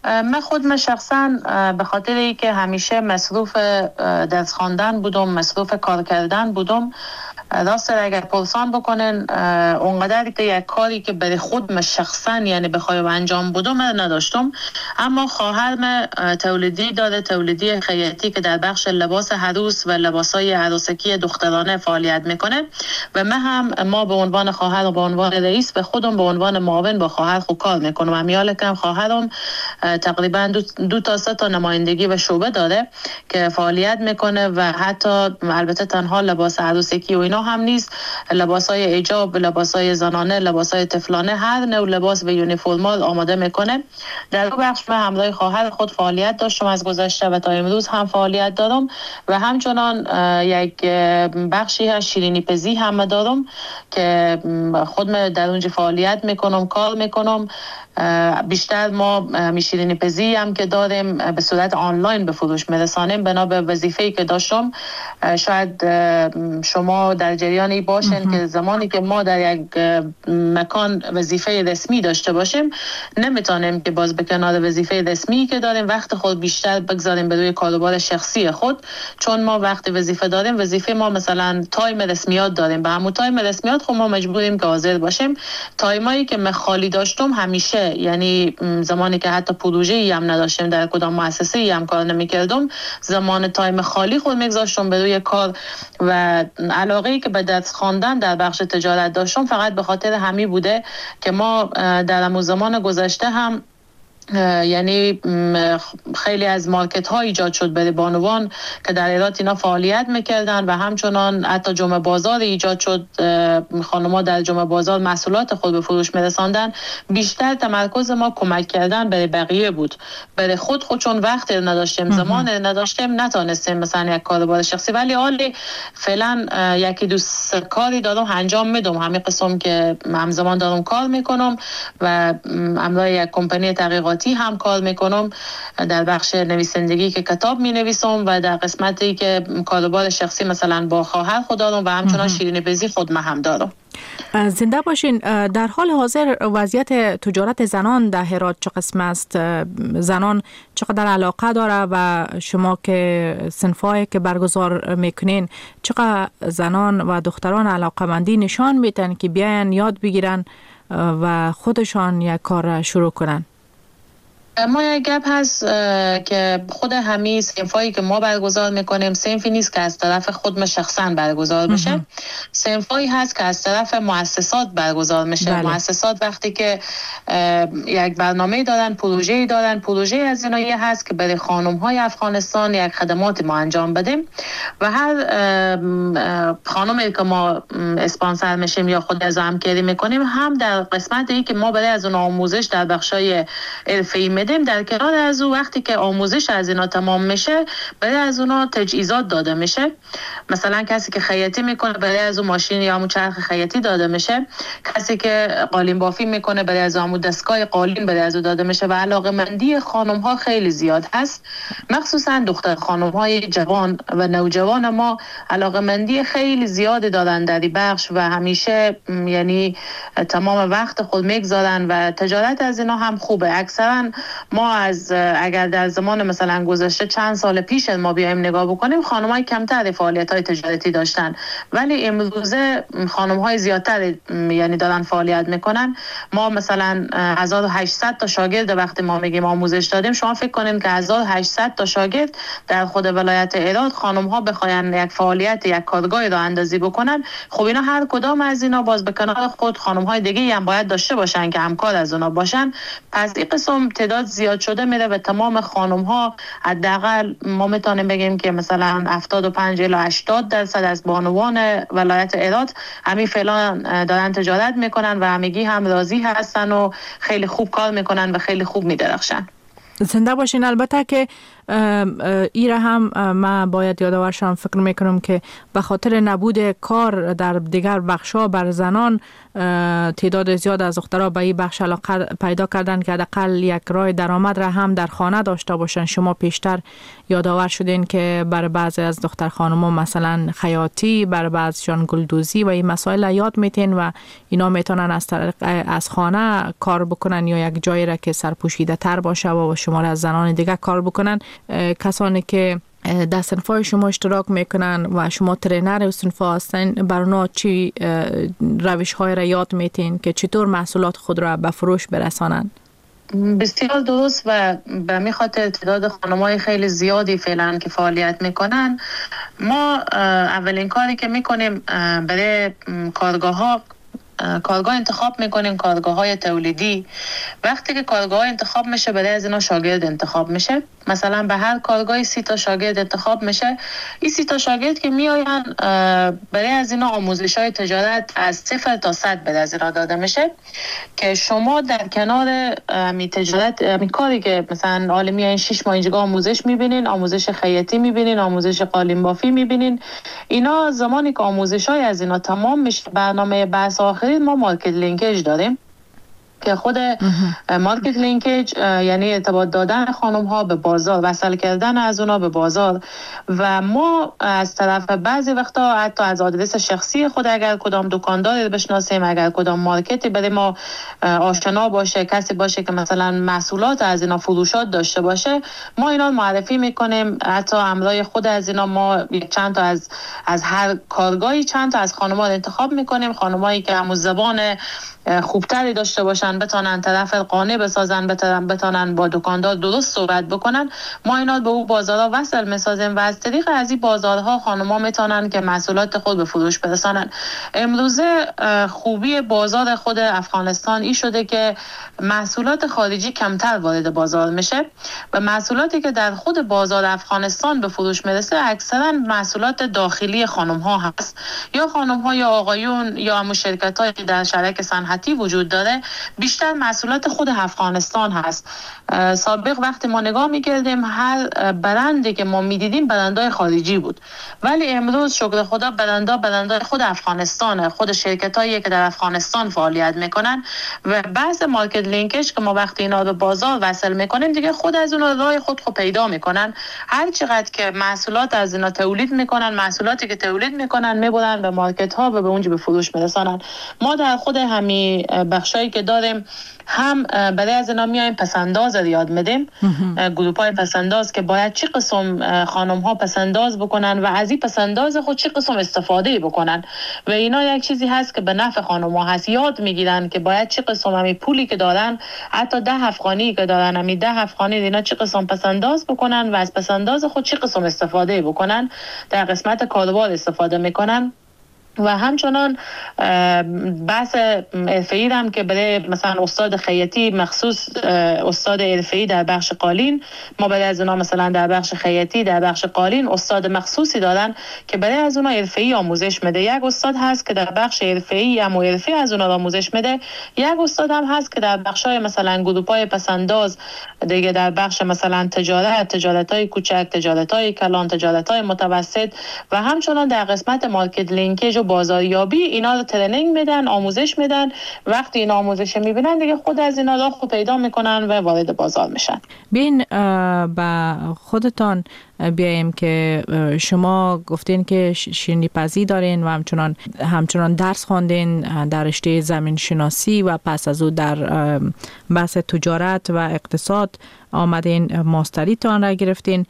من شخصا به خاطر ای که همیشه مصروف درس خواندن بودم، مصروف کار کردن بودم، راست اگر پرسان بکنن اونقدر که یک کاری که برای خود شخصا یعنی بخوایم انجام بدم من نداشتم. اما خواهرم تولیدی داره، تولیدی خیاطی که در بخش لباس عروس و لباسای عروسکی دخترانه فعالیت میکنه و ما به عنوان خواهر و به عنوان رئیس به خودم به عنوان معاون با خواهر خود کار میکنم. امیال کم خواهرم تقریبا 2 تا 3 تا نمایندگی و شعبه داره که فعالیت میکنه و حتی البته تنها لباس عروسکی و اینا هم نیست، لباسای ایجاب، لباسای زنانه، لباسای طفلانه، هر نوع لباس و یونیفرمال آماده میکنه. در دو بخش من همراه خواهر خود فعالیت داشتم از گذشته و تا امروز هم فعالیت دارم و همچنان یک بخشی از شیرینی پزی هم دارم که خودم در اونجا فعالیت میکنم، کار میکنم. بیشتر ما شیرینی پزی هم که داریم به صورت آنلاین به فروش میرسانیم بنا به وظیفه‌ای که داشتم. شاید شما در جریانی باشین که زمانی که ما در یک مکان وظیفه رسمی داشته باشیم نمیتونیم که باز به کنار وظیفه رسمی که داریم وقت خود بیشتر بگذاریم به روی کاروبار شخصی خود، چون ما وقت وظیفه داریم، وظیفه ما مثلا تایم رسمیات داریم، به همون تایم رسمیات خب ما مجبوریم که حاضر باشیم. تایمایی که من خالی داشتم همیشه، یعنی زمانی که حتی پروژه‌ای هم نداشتیم، در کدام مؤسسه‌ای هم کار نمی‌کردم، زمان تایم خالی خود می‌گذاشتم به روی کار و علاقه‌ای که به درس خواندن در بخش تجارت داشتم فقط به خاطر همین بوده که ما در همون زمان گذشته هم یعنی خیلی از مارکت ها ایجاد شد برای بانوان که در ایران اینا فعالیت میکردن و همچنان حتی جمعه بازار ایجاد شد، خانم‌ها در جمعه بازار محصولات خود به فروش میرساندن. بیشتر تمرکز ما کمک کردن برای بقیه بود، برای خود چون وقت نداشتیم، زمان نداشتیم، نتونستیم مثلا یک کاروبار شخصی، ولی حالی فعلا یکی دو کاری دارم انجام میدم، همین قسم که همزمان دارم کار میکنم و همراه یک کمپانی تحقیقاتی هم کار میکنم در بخش نویسندگی که کتاب می نویسم و در قسمتی که کاروبار شخصی مثلا با خواهر خود دارم و همچنان شیرینی پزی خود هم دارم. زنده باشین. در حال حاضر وضعیت تجارت زنان در هرات چه قسم است؟ زنان چقدر علاقه داره و شما که صنفایی که برگزار میکنین چقدر زنان و دختران علاقه‌مندی نشان میتن که بیاین یاد بگیرن و خودشان یک کار شروع کنن؟ ما یک گپ هست که خود همین صنفایی که ما برگزار میکنیم صنفی نیست که از طرف خود شخصا برگزار بشه. صنفایی هست که از طرف مؤسسات برگزار میشه. مؤسسات وقتی که یک برنامه دارن، پروژه از اینا هست که برای خانم‌های افغانستان یک خدمات ما انجام بدیم و هر خانمی که ما اسپانسر میشیم یا خود از همکاری میکنیم هم در قسمتی که ما برای از اون آموزش در بخشای حرفه‌ای میدیم، در کنار از او وقتی که آموزش از اینا تمام میشه برای از اونا تجهیزات داده میشه. مثلا کسی که خیاطی میکنه برای از اون ماشین یا همون چرخ خیاطی داده میشه، کسی که قالین بافی میکنه برای از همون دستگاه قالین برای از او داده میشه و علاقه‌مندی خانم ها خیلی زیاد هست، مخصوصا دختر خانم های جوان و نوجوان ما علاقه‌مندی خیلی زیاد دارن در این بخش و همیشه یعنی تمام وقت خود میگذارن و تجارت از اینا هم خوبه. اکثرا ما از اگر در زمان مثلا گذشته چند سال پیش ما بیایم نگاه بکنیم خانم‌های کمتر فعالیت‌های تجارتی داشتن، ولی امروزه خانم‌های زیادتر یعنی دارن فعالیت میکنن. ما مثلا 1800 تا شاگرد وقتی ما میگیم آموزش دادیم، شما فکر کنین که 1800 تا شاگرد در خود ولایت هرات خانم‌ها بخواین یک فعالیت یک کارگاهی را اندازی بکنن، خب اینا هر کدام از اینا باز به کنار خود خانم‌های دیگه هم باید داشته باشن که همکار از اونا باشن. پس این قسم تعداد زیاد شده میره و تمام خانم ها حداقل ما میتونیم بگیم که مثلا 75 الی 80% از بانوان ولایت هرات همین فعلا دارن تجارت میکنن و همگی هم راضی هستن و خیلی خوب کار میکنن و خیلی خوب میدرخشن. زنده باشین. البته که ایره هم من باید یادآور شم، فکر میکنم که به خاطر نبود کار در دیگر بخش‌ها بر زنان تعداد زیاد از دخترها به این بخش علاقه پیدا کردن که حداقل یک راه درآمد را هم در خانه داشته باشن. شما پیشتر یادآور شدین که برای بعضی از دختر خانم‌ها مثلا خیاطی، برای بعضیشان گلدوزی و این مسائل یاد میتین و اینا میتونن از طریق از خانه کار بکنن یا یک جایی را که سرپوشیده تر باشه و شما از زنان دیگه کار بکنن. کسانی که در صنفای شما اشتراک میکنن و شما ترینر و صنفا هستن، برای چی روش های را یاد میتین که چطور محصولات خود را به فروش برسانن؟ بسیار درست و به می خاطر تعداد خانم‌های خیلی زیادی فعلا که فعالیت میکنن، ما اولین کاری که میکنیم برای کارگاه انتخاب میکنیم، کارگاه‌های تولیدی. وقتی که کارگاه انتخاب میشه برای از اینا شاگرد انتخاب میشه. مثلا به هر کارگاهی 30 تا شاگرد انتخاب میشه. این 30 تا شاگرد که میآین برای از اینا آموزش‌های تجارت از 0 تا 100 برای از اینا داده میشه که شما در کنار می تجارت می کاری که مثلا عالمی این 6 ماه اینجا آموزش میبینین، آموزش خیاطی میبینین، آموزش قالین بافی میبینین، اینا زمانی که آموزش‌های از اینا تمام میشه برنامه بحث آخری ما مارکت لینکیج داریم که خود مارکت لینکیج یعنی ارتباط دادن خانم ها به بازار، وصل کردن از اونا به بازار و ما از طرف بعضی وقتا حتی از آدرس شخصی خود اگر کدام دکانداری بشناسیم، اگر کدام مارکتی برای ما آشنا باشه، کسی باشه که مثلا محصولات از اینا فروشات داشته باشه، ما اینا معرفی میکنیم. حتی همراه خود از اینا ما چند تا از هر کارگاهی چند تا از خانم‌ها انتخاب میکنیم، خانمایی که همون زبان خوبتری داشته باشن، بتونن طرف قانع بسازن، بتونن با دکاندار درست صحبت بکنن. ما اینا به اون بازارها وصل میسازیم و از طریق از این بازارها خانم‌ها میتونن که محصولات خود به فروش برسانن. امروزه خوبی بازار خود افغانستان این شده که محصولات خارجی کمتر وارد بازار میشه و محصولاتی که در خود بازار افغانستان به فروش میرسه اکثرا محصولات داخلی خانم‌ها هست، یا خانم‌ها یا آقایون یا همون شرکت‌هایی که در شرکت صنعتی وجود داره بیشتر محصولات خود افغانستان هست. سابق وقتی ما نگاه میکردیم هر برندی که ما میدیدیم برندهای خارجی بود، ولی امروز شکر خدا برندهای خود افغانستانه، خود شرکتایی که در افغانستان فعالیت میکنن و بعض مارکت لینکش که ما وقتی اینا رو بازار وصل میکنیم دیگه خود از اون راه خود پیدا میکنن. هر چقدر که محصولات از اینا تولید میکنن، محصولاتی که تولید میکنن میبرن به مارکت ها و به اونجا به فروش میرسانن. ما در خود همین بخشایی که داریم هم برای از اینا میایم پسنداز رو یاد میدیم، گروپای پسنداز که باید چه قسم خانم ها پسنداز بکنن و از این پسنداز خود چه قسم استفاده بکنن و اینا یک چیزی هست که به نفع خانم ها هست. یاد میگیرن که باید چه قسم همین پولی که دارن، حتی 10 افغانی که دارن، همین 10 افغانی اینا چه قسم پسنداز بکنن و از پسنداز خود چه قسم استفاده بکنن، در قسمت کاروبار استفاده میکنن. و همچنان بحث حرفه‌ای هم که برای مثلا استاد خیاطی مخصوص استاد حرفه‌ای در بخش قالین، ما برای از اونا مثلا در بخش خیاطی در بخش قالین استاد مخصوصی دارن که برای از اونا حرفه‌ای آموزش میده. یک استاد هست که در بخش حرفه‌ای هم حرفه‌ای از اونا آموزش میده، یک استاد هم هست که در بخش‌های مثلا گروپ‌های پسنداز دیگه، در بخش مثلا تجارت‌های کوچک، تجارت‌های کلان، تجارت‌های متوسط و همچنان در قسمت مارکت لینکیج و بازاریابی اینا رو ترنینگ میدن، آموزش میدن. وقتی این آموزش میبینن دیگه خود از اینا راه پیدا میکنن و وارد بازار میشن. بین با خودتان بیاییم که شما گفتین که شیرینی پزی دارین و همچنان درس خواندین در رشته زمین شناسی و پس از او در بحث تجارت و اقتصاد آمدین ماستری تان را گرفتین.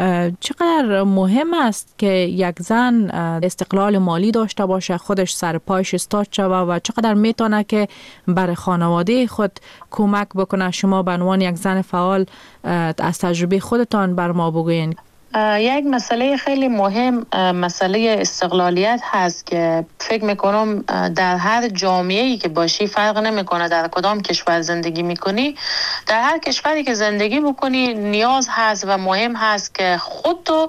چقدر مهم است که یک زن استقلال مالی داشته باشه، خودش سر پایش استاد شوه و چقدر میتونه که برای خانواده خود کمک بکنه؟ شما به عنوان یک زن فعال از تجربه خودتان بر ما بگوین. یک مسئله خیلی مهم مسئله استقلالیت هست که فکر میکنم در هر جامعه‌ای که باشی فرق نمیکنه در کدام کشور زندگی میکنی، در هر کشوری که زندگی بکنی نیاز هست و مهم هست که خودتو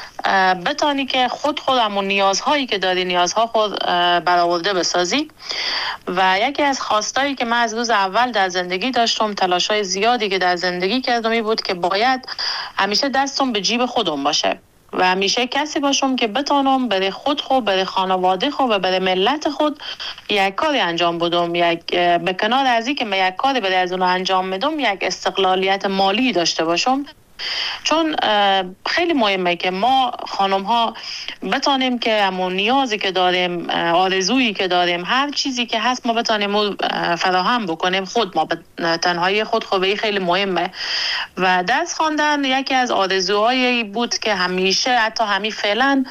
بتانی که خودمون نیازهایی که داری، نیازها خود برآورده بسازی. و یکی از خواستایی که من از روز اول در زندگی داشتم، تلاشای زیادی که در زندگی کردم این بود که باید همیشه دستم به جیب خودم باشه و همیشه کسی باشم که بتانم برای برای خانواده خود و برای ملت خود یک کاری انجام بدم. به کنار از این که من یک کاری برای از اون انجام میدم، یک استقلالیت مالی داشته باشم. چون خیلی مهمه که ما خانم ها بتانیم که همون نیازی که داریم، آرزویی که داریم، هر چیزی که هست ما بتانیم فراهم بکنیم. ما به تنهایی خود خوبه خیلی مهمه. و درس خواندن یکی از آرزوهایی بود که همیشه حتی همین فعلا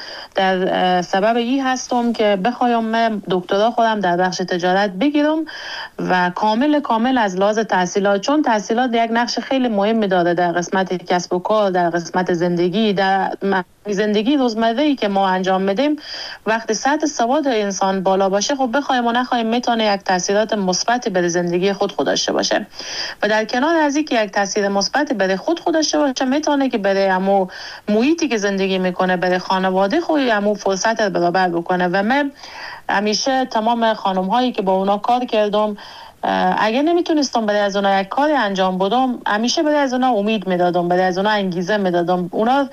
در سبب این هستم که بخوایم من دکترا خودم در بخش تجارت بگیرم و کامل از لحاظ تحصیلات، چون تحصیلات یک نقش خیلی مهم داره در قسمت کسب و کار، در قسمت زندگی، در زندگی روزمره‌ای که ما انجام میدیم. وقتی سطح سواد انسان بالا باشه، خب بخوایم و نخوایم میتونه یک تاثیرات مثبت بر زندگی خود داشته باشه. و در کنار از اینکه یک تاثیر مثبت بر خود داشته باشه، میتونه که برای همو محیطی که زندگی میکنه، برای خانواده خود همو فرصت برابر بکنه. و من همیشه تمام خانم هایی که با اونا کار کردم، اگه نمیتونستم برای از اونا یک کاری انجام بدم، همیشه برای از اونا امید میدادم، برای از اونا انگیزه میدادم، اونا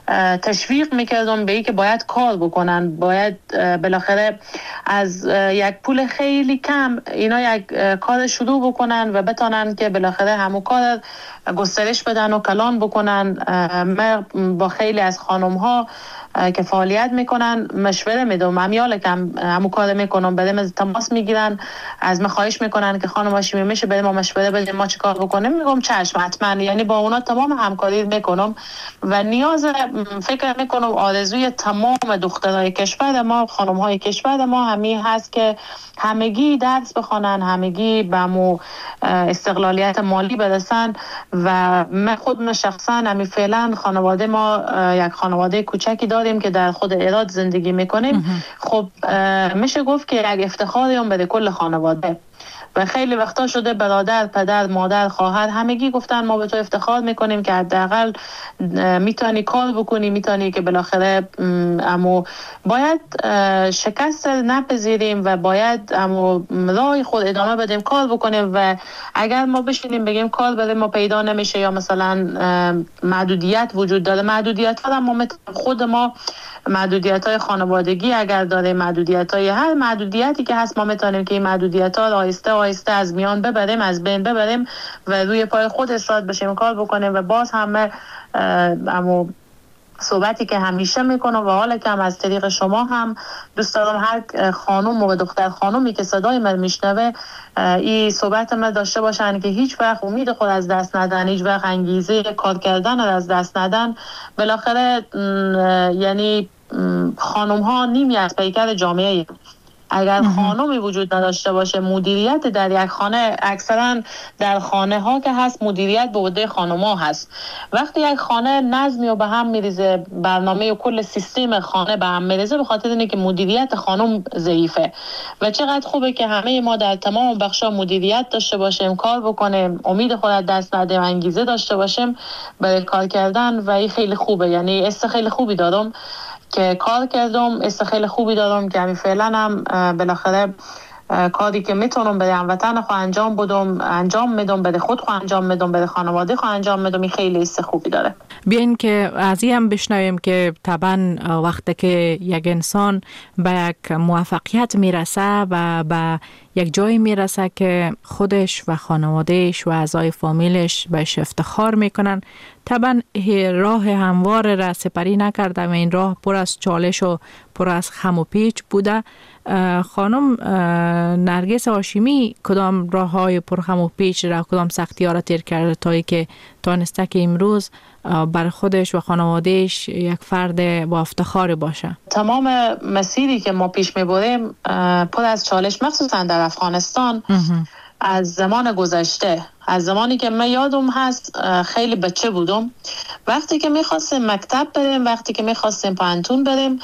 تشویق میکردم به این که باید کار بکنن، باید بالاخره از یک پول خیلی کم اینا یک کار شروع بکنن و بتونن که بالاخره همون کار گسترش بدن و کلان بکنن. من با خیلی از خانم ها که فعالیت میکنن مشوره میدم، امیال کم همون کار میکنم، برای تماس میگیرن، از من خواهش میکنن که خانم هاشمی میشه برای ما مشوره بدیم، ما چه کار بکنیم؟ میگم چشم حتما. یعنی با اونا تمام همکاری میکنم و نیاز فکر میکنم آرزوی تمام دخترای کشور ما، خانم های کشور ما همین هست که همگی درس بخونن، همگی به مو استقلالیت مالی برسن. و من خودم شخصا همین فعلا خانواده ما یک خانواده کوچکی داریم که در خود ایراد زندگی میکنیم. خب میشه گفت که یک افتخاری هم برای کل خانواده. و خیلی وقتا شده برادر، پدر، مادر، خواهر همگی گفتن ما به تو افتخار میکنیم که حداقل میتونی کار بکنی، میتونی که بالاخره اما باید شکست نپذیریم و باید اما راه خود ادامه بدیم، کار بکنیم و اگر ما بشینیم بگیم کار برای ما پیدا نمیشه یا مثلا محدودیت وجود داره، محدودیت ها ما خود ما محدودیت های خانوادگی اگر داره، محدودیت های هر محدودیتی که هست ما میتونیم که این محدودیت ها آهسته آهسته از میان ببریم، از بین ببریم و روی پای خود استاد بشیم، کار بکنیم و باز همه اما صحبتی که همیشه میکنم و حالا که هم از طریق شما هم دوست دارم هر خانم و دختر خانومی که صدای من میشنوه این صحبت من داشته باشن که هیچ وقت امید خود از دست ندن، هیچ وقت انگیزه کار کردن از دست ندن. بالاخره یعنی خانم ها نیمی از پیکر جامعه. اگر خانمی وجود نداشته باشه، مدیریت در یک خانه، اکثرا در خانه ها که هست مدیریت به عهده خانم ها هست. وقتی یک خانه نظمی و به هم میریزه، برنامه و کل سیستم خانه به هم میریزه، به خاطر اینه که مدیریت خانم ضعیفه. و چقدر خوبه که همه ما در تمام بخشا مدیریت داشته باشیم، کار بکنیم، امید خود از دست ندیم، انگیزه داشته باشیم برای کار کردن و این خیلی خوبه. یعنی است خیلی خوبی دارم که کار کردم، است خیلی خوبی دارم که همین فعلا هم بالاخره کاری که میتونم برای هموطن خود انجام میدم، برای خود خود انجام میدم، برای خانواده خود انجام میدم. این خیلی است خوبی داره. بیاین که از این هم بشنویم که طبعا وقتی که یک انسان به یک موفقیت میرسه و به یک جایی میرسه که خودش و خانوادهش و اعضای فامیلش بهش افتخار میکنن، طبعا راه هموار را سپری نکرده و این راه پر از چالش و پر از خم و پیچ بوده. خانم نرگس هاشمی کدام راه های پر خم و پیچ را، کدام سختی ها را تیر کرده تا که تانسته که امروز بر خودش و خانوادهش یک فرد با افتخار باشه؟ تمام مسیری که ما پیش میبریم پر از چالش، مخصوصا در افغانستان. از زمان گذشته، از زمانی که من یادم هست خیلی بچه بودم، وقتی که میخواستیم مکتب بریم، وقتی که میخواستیم پانتون بریم،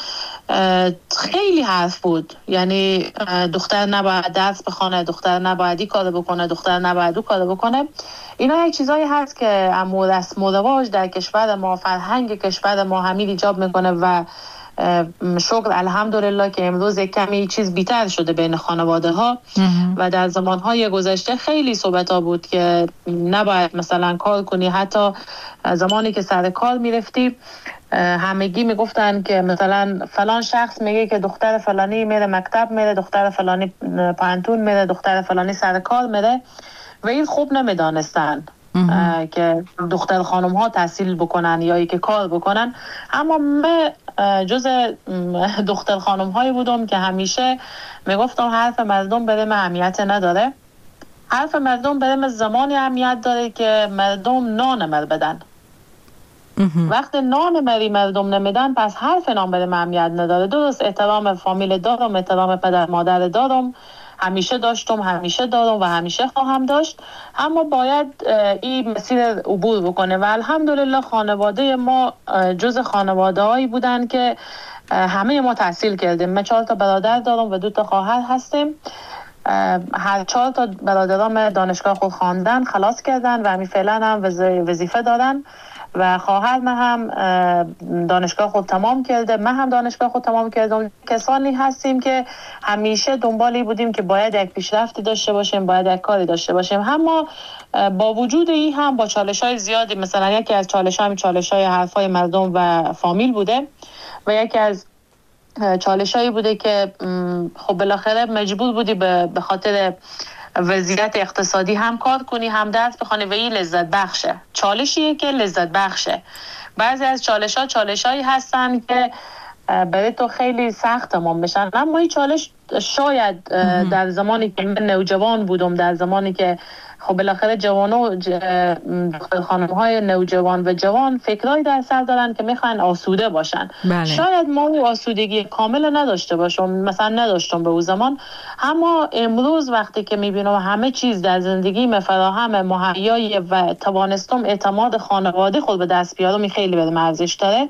خیلی حرف بود. یعنی دختر نباید درس بخونه، دختر نباید این کار بکنه، دختر نباید اون کار بکنه. اینا یک چیزایی هست که اما رسم و رواج در کشور ما، فرهنگ کشور ما همین ایجاب میکنه و شکر الحمدلله که امروز یک کمی چیز بیشتر شده بین خانواده ها و در زمانهای گذشته خیلی صحبت ها بود که نباید مثلا کار کنی. حتی زمانی که سر کار میرفتی همگی میگفتن که مثلا فلان شخص میگه که دختر فلانی میره مکتب میره، دختر فلانی پانتون میره، دختر فلانی سر کار میره و این خوب نمیدانستن که دختر خانم ها تحصیل بکنن یا ای که کار بکنن. اما من جز دختر خانم هایی بودم که همیشه میگفتم حرف مردم برای من اهمیت نداره، حرف مردم برای من زمانی اهمیت داره که مردم نان مر بدن. وقتی نان مری مردم نمیدن پس حرف نان برای من اهمیت نداره. درست احترام فامیل دارم، احترام پدر مادر دارم، همیشه داشتم، همیشه دارم و همیشه خواهم داشت، اما باید این مسیر عبور بکنه. و الحمدلله خانواده ما جز خانواده هایی بودن که همه ما تحصیل کردیم. من 4 تا برادر دارم و 2 تا خواهر هستیم. هر 4 تا برادرام دانشگاه خود خواندن، خلاص کردن و همین فعلا هم وظیفه دارن و خواهر من هم دانشگاه خود تمام کرده، من هم دانشگاه خود تمام کردم. کسانی هستیم که همیشه دنبالی بودیم که باید یک پیشرفتی داشته باشیم، باید یک کاری داشته باشیم. اما با وجود این هم با چالش‌های زیادی، مثلا یکی از چالش‌های حرفای مردم و فامیل بوده و یکی از چالش‌هایی بوده که خب بالاخره مجبور بودی به خاطر وضعیت اقتصادی هم کار کنی هم درس بخونی و این لذت بخشه. چالشیه که لذت بخشه. بعضی از چالش‌هایی هستن که برای تو خیلی سخت تمام بشن، اما این چالش شاید در زمانی که من نوجوان بودم، در زمانی که خب بالاخره خانم‌های نوجوان و جوان فکرایی در سر دارن که میخوان آسوده باشن. بله. شاید ما آسودگی کامل نداشته باشم، مثلا نداشتم به اون زمان، اما امروز وقتی که میبینم همه چیز در زندگی فراهم مهیای و توانستم اعتماد خانواده خود به دست بیارم، خیلی به ارزش داره.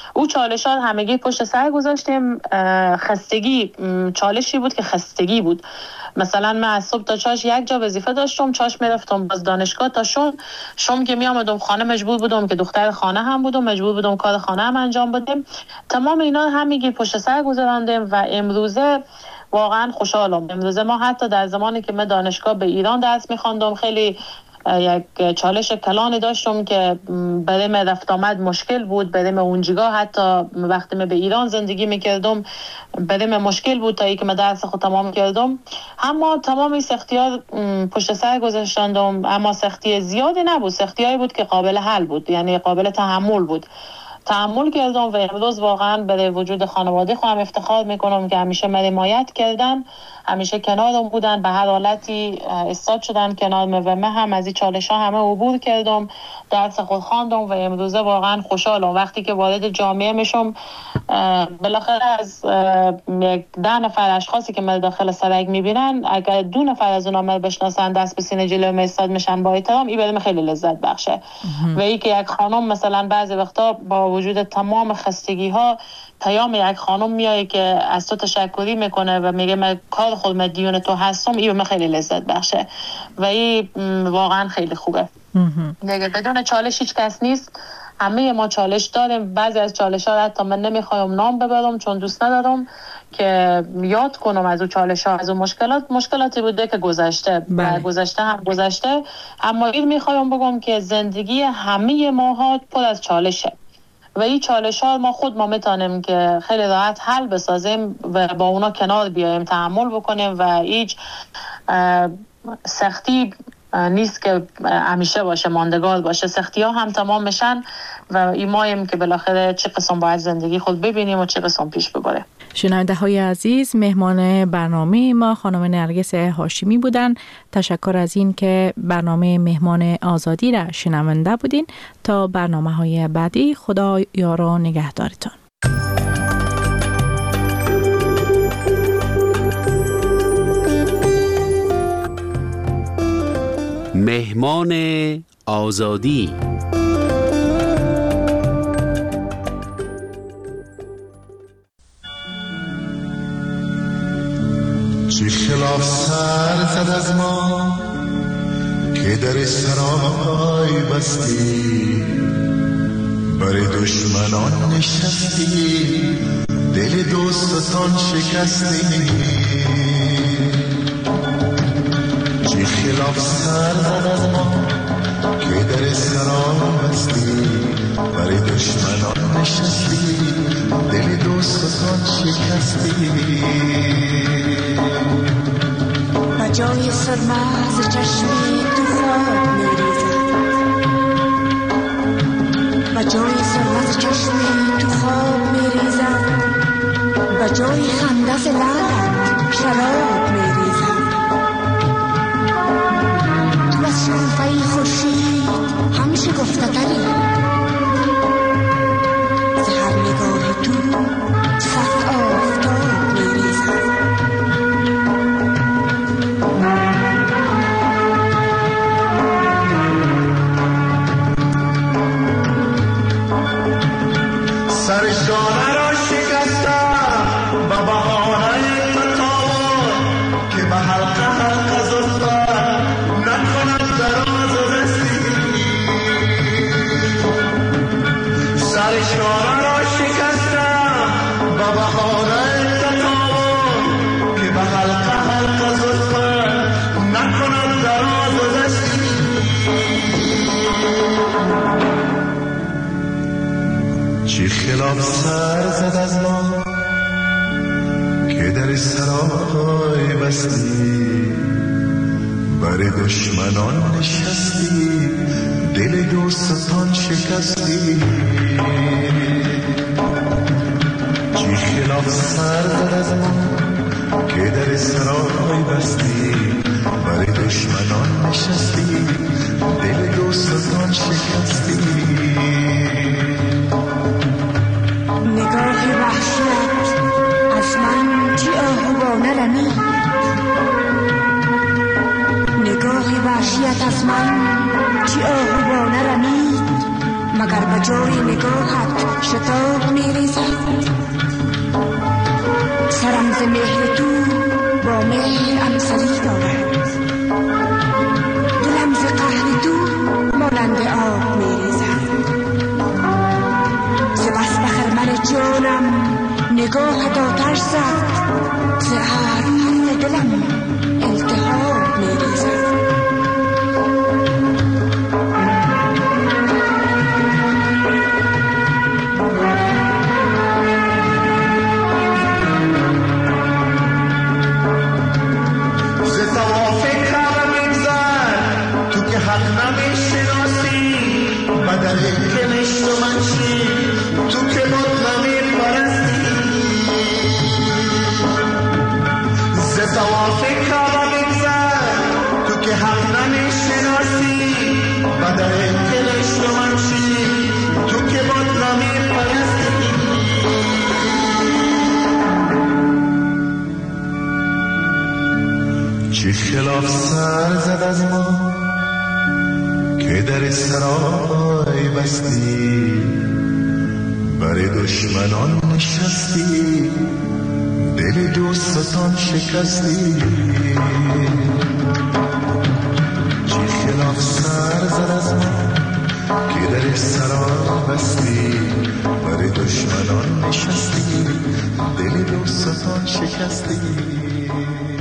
او چالشات همگی پشت سر گذاشتیم. خستگی چالشی بود که خستگی بود. مثلا من از صبح تا چاش یک جا وظیفه داشتم، چاش میرفتم باز دانشگاه تا شوم که می آمدم خانه مجبور بودم که دختر خانه هم بودم، مجبور بودم کار خانه هم انجام بدم. تمام اینا همگی پشت سر گذراندیم و امروزه واقعا خوشحالم. امروزه ما حتی در زمانی که من دانشگاه به ایران درس می‌خواندم خیلی یک چالش کلانی داشتم که برای من رفت آمد مشکل بود. برای من اونجا حتی وقتی من به ایران زندگی میکردم برای من مشکل بود تا اینکه من درس خود تمام کردم. اما تمام این سختی‌ها پشت سر گذاشتم، اما سختی زیادی نبود، سختی‌هایی بود که قابل حل بود، یعنی قابل تحمل بود. تحمل کردم و امروز واقعا به وجود خانواده خودم افتخار میکنم که همیشه من حمایت کردن، همیشه کنارم بودن، به هر حالتی استاد شدن کنارم و من هم از این چالش ها همه عبور کردم، درس خود خواندم و امروزه واقعا خوشحالم. وقتی که وارد جامعه میشم بالاخره از 10 نفر اشخاصی که من داخل سرک میبینن اگر 2 نفر از اونها من بشناسن دست به سینه جلوی استاد میشن با احترام، این برام خیلی لذت بخشه. و این که یک خانم مثلا بعضی وقتا با وجود تمام خستگی ها پیام یک خانم میایه که از تو تشکری میکنه و میگه من کار خود مدیون تو هستم، این به من خیلی لذت بخشه و این واقعا خیلی خوبه. دیگه بدون چالش هیچ کس نیست، همه ما چالش داریم. بعضی از چالش ها حتی من نمیخوایم نام ببرم چون دوست ندارم که یاد کنم از اون چالش ها، از اون مشکلاتی بوده که گذشته و گذشته هم گذشته. اما این میخوایم بگم که زندگی همه ماها پر از چالشه و این چالش ها ما میتونیم که خیلی راحت حل بسازیم و با اونا کنار بیایم، تحمل بکنیم و هیچ سختی نیست که همیشه باشه، ماندگار باشه. سختی ها هم تمام میشن و ایمایم که بالاخره چه قسم باید زندگی خود ببینیم و چه قسم پیش ببره. شنونده های عزیز، مهمان برنامه ما خانم نرگس هاشمی بودن. تشکر از این که برنامه مهمان آزادی را شنونده بودین. تا برنامه های بعدی، خدا یار و نگهدارتان. مهمان آزادی. چه خلاف سر زد از ما که در سرای بستی، برای دشمنان نشستی، دل دوستان شکستی. چه خلاف سر زد از ما که در سرای بستی، برای دشمنان نشستی، دل دوستان شکستی. جای سرماز چشمی تو خواب میریزد، و جای سرماز چشمی تو خواب میریزد، و جای خندز لعلت شراب میریزد. تو از شنفه خورشید همیشه گفته تری، زهر نگاه تو صد آفتاب میریزد. سرشانه را شکستم و بهانه تطاور که به حلقه زلفت نکند دراز و رسی. سرشانه را شکستم و بهانه تطاور که به حلقه زلفت نکند دراز و رسی. چه خلاف سر زد از ما که در سرای بستی، برای دشمنان نشستی، دل دوستان شکستی. چه خلاف سر زد از ما که در سرای بستی، برای دشمنان نشستی، دل دوستان شکستی. نگاه وحشت از من چی آهوانه رمید، نگاه وحشت از من چی آهوانه رمید. مگر به جای نگاهت شتاب میریزد. سرم ز مهر تو با مهر امسری دارد، دلم ز قهر تو مانند آب میریزد. ز بس به خرمن جانم نگاهت آتش زد، ز حرف دلم التهاب میریزد. چه خلاف سر زد از ما که در سرای بستی، بر دشمنان نشستی، دل دوستان شکستی. چه خلاف سر زد از ما که در سرای بستی، بر دشمنان نشستی، دل دوستان شکستی.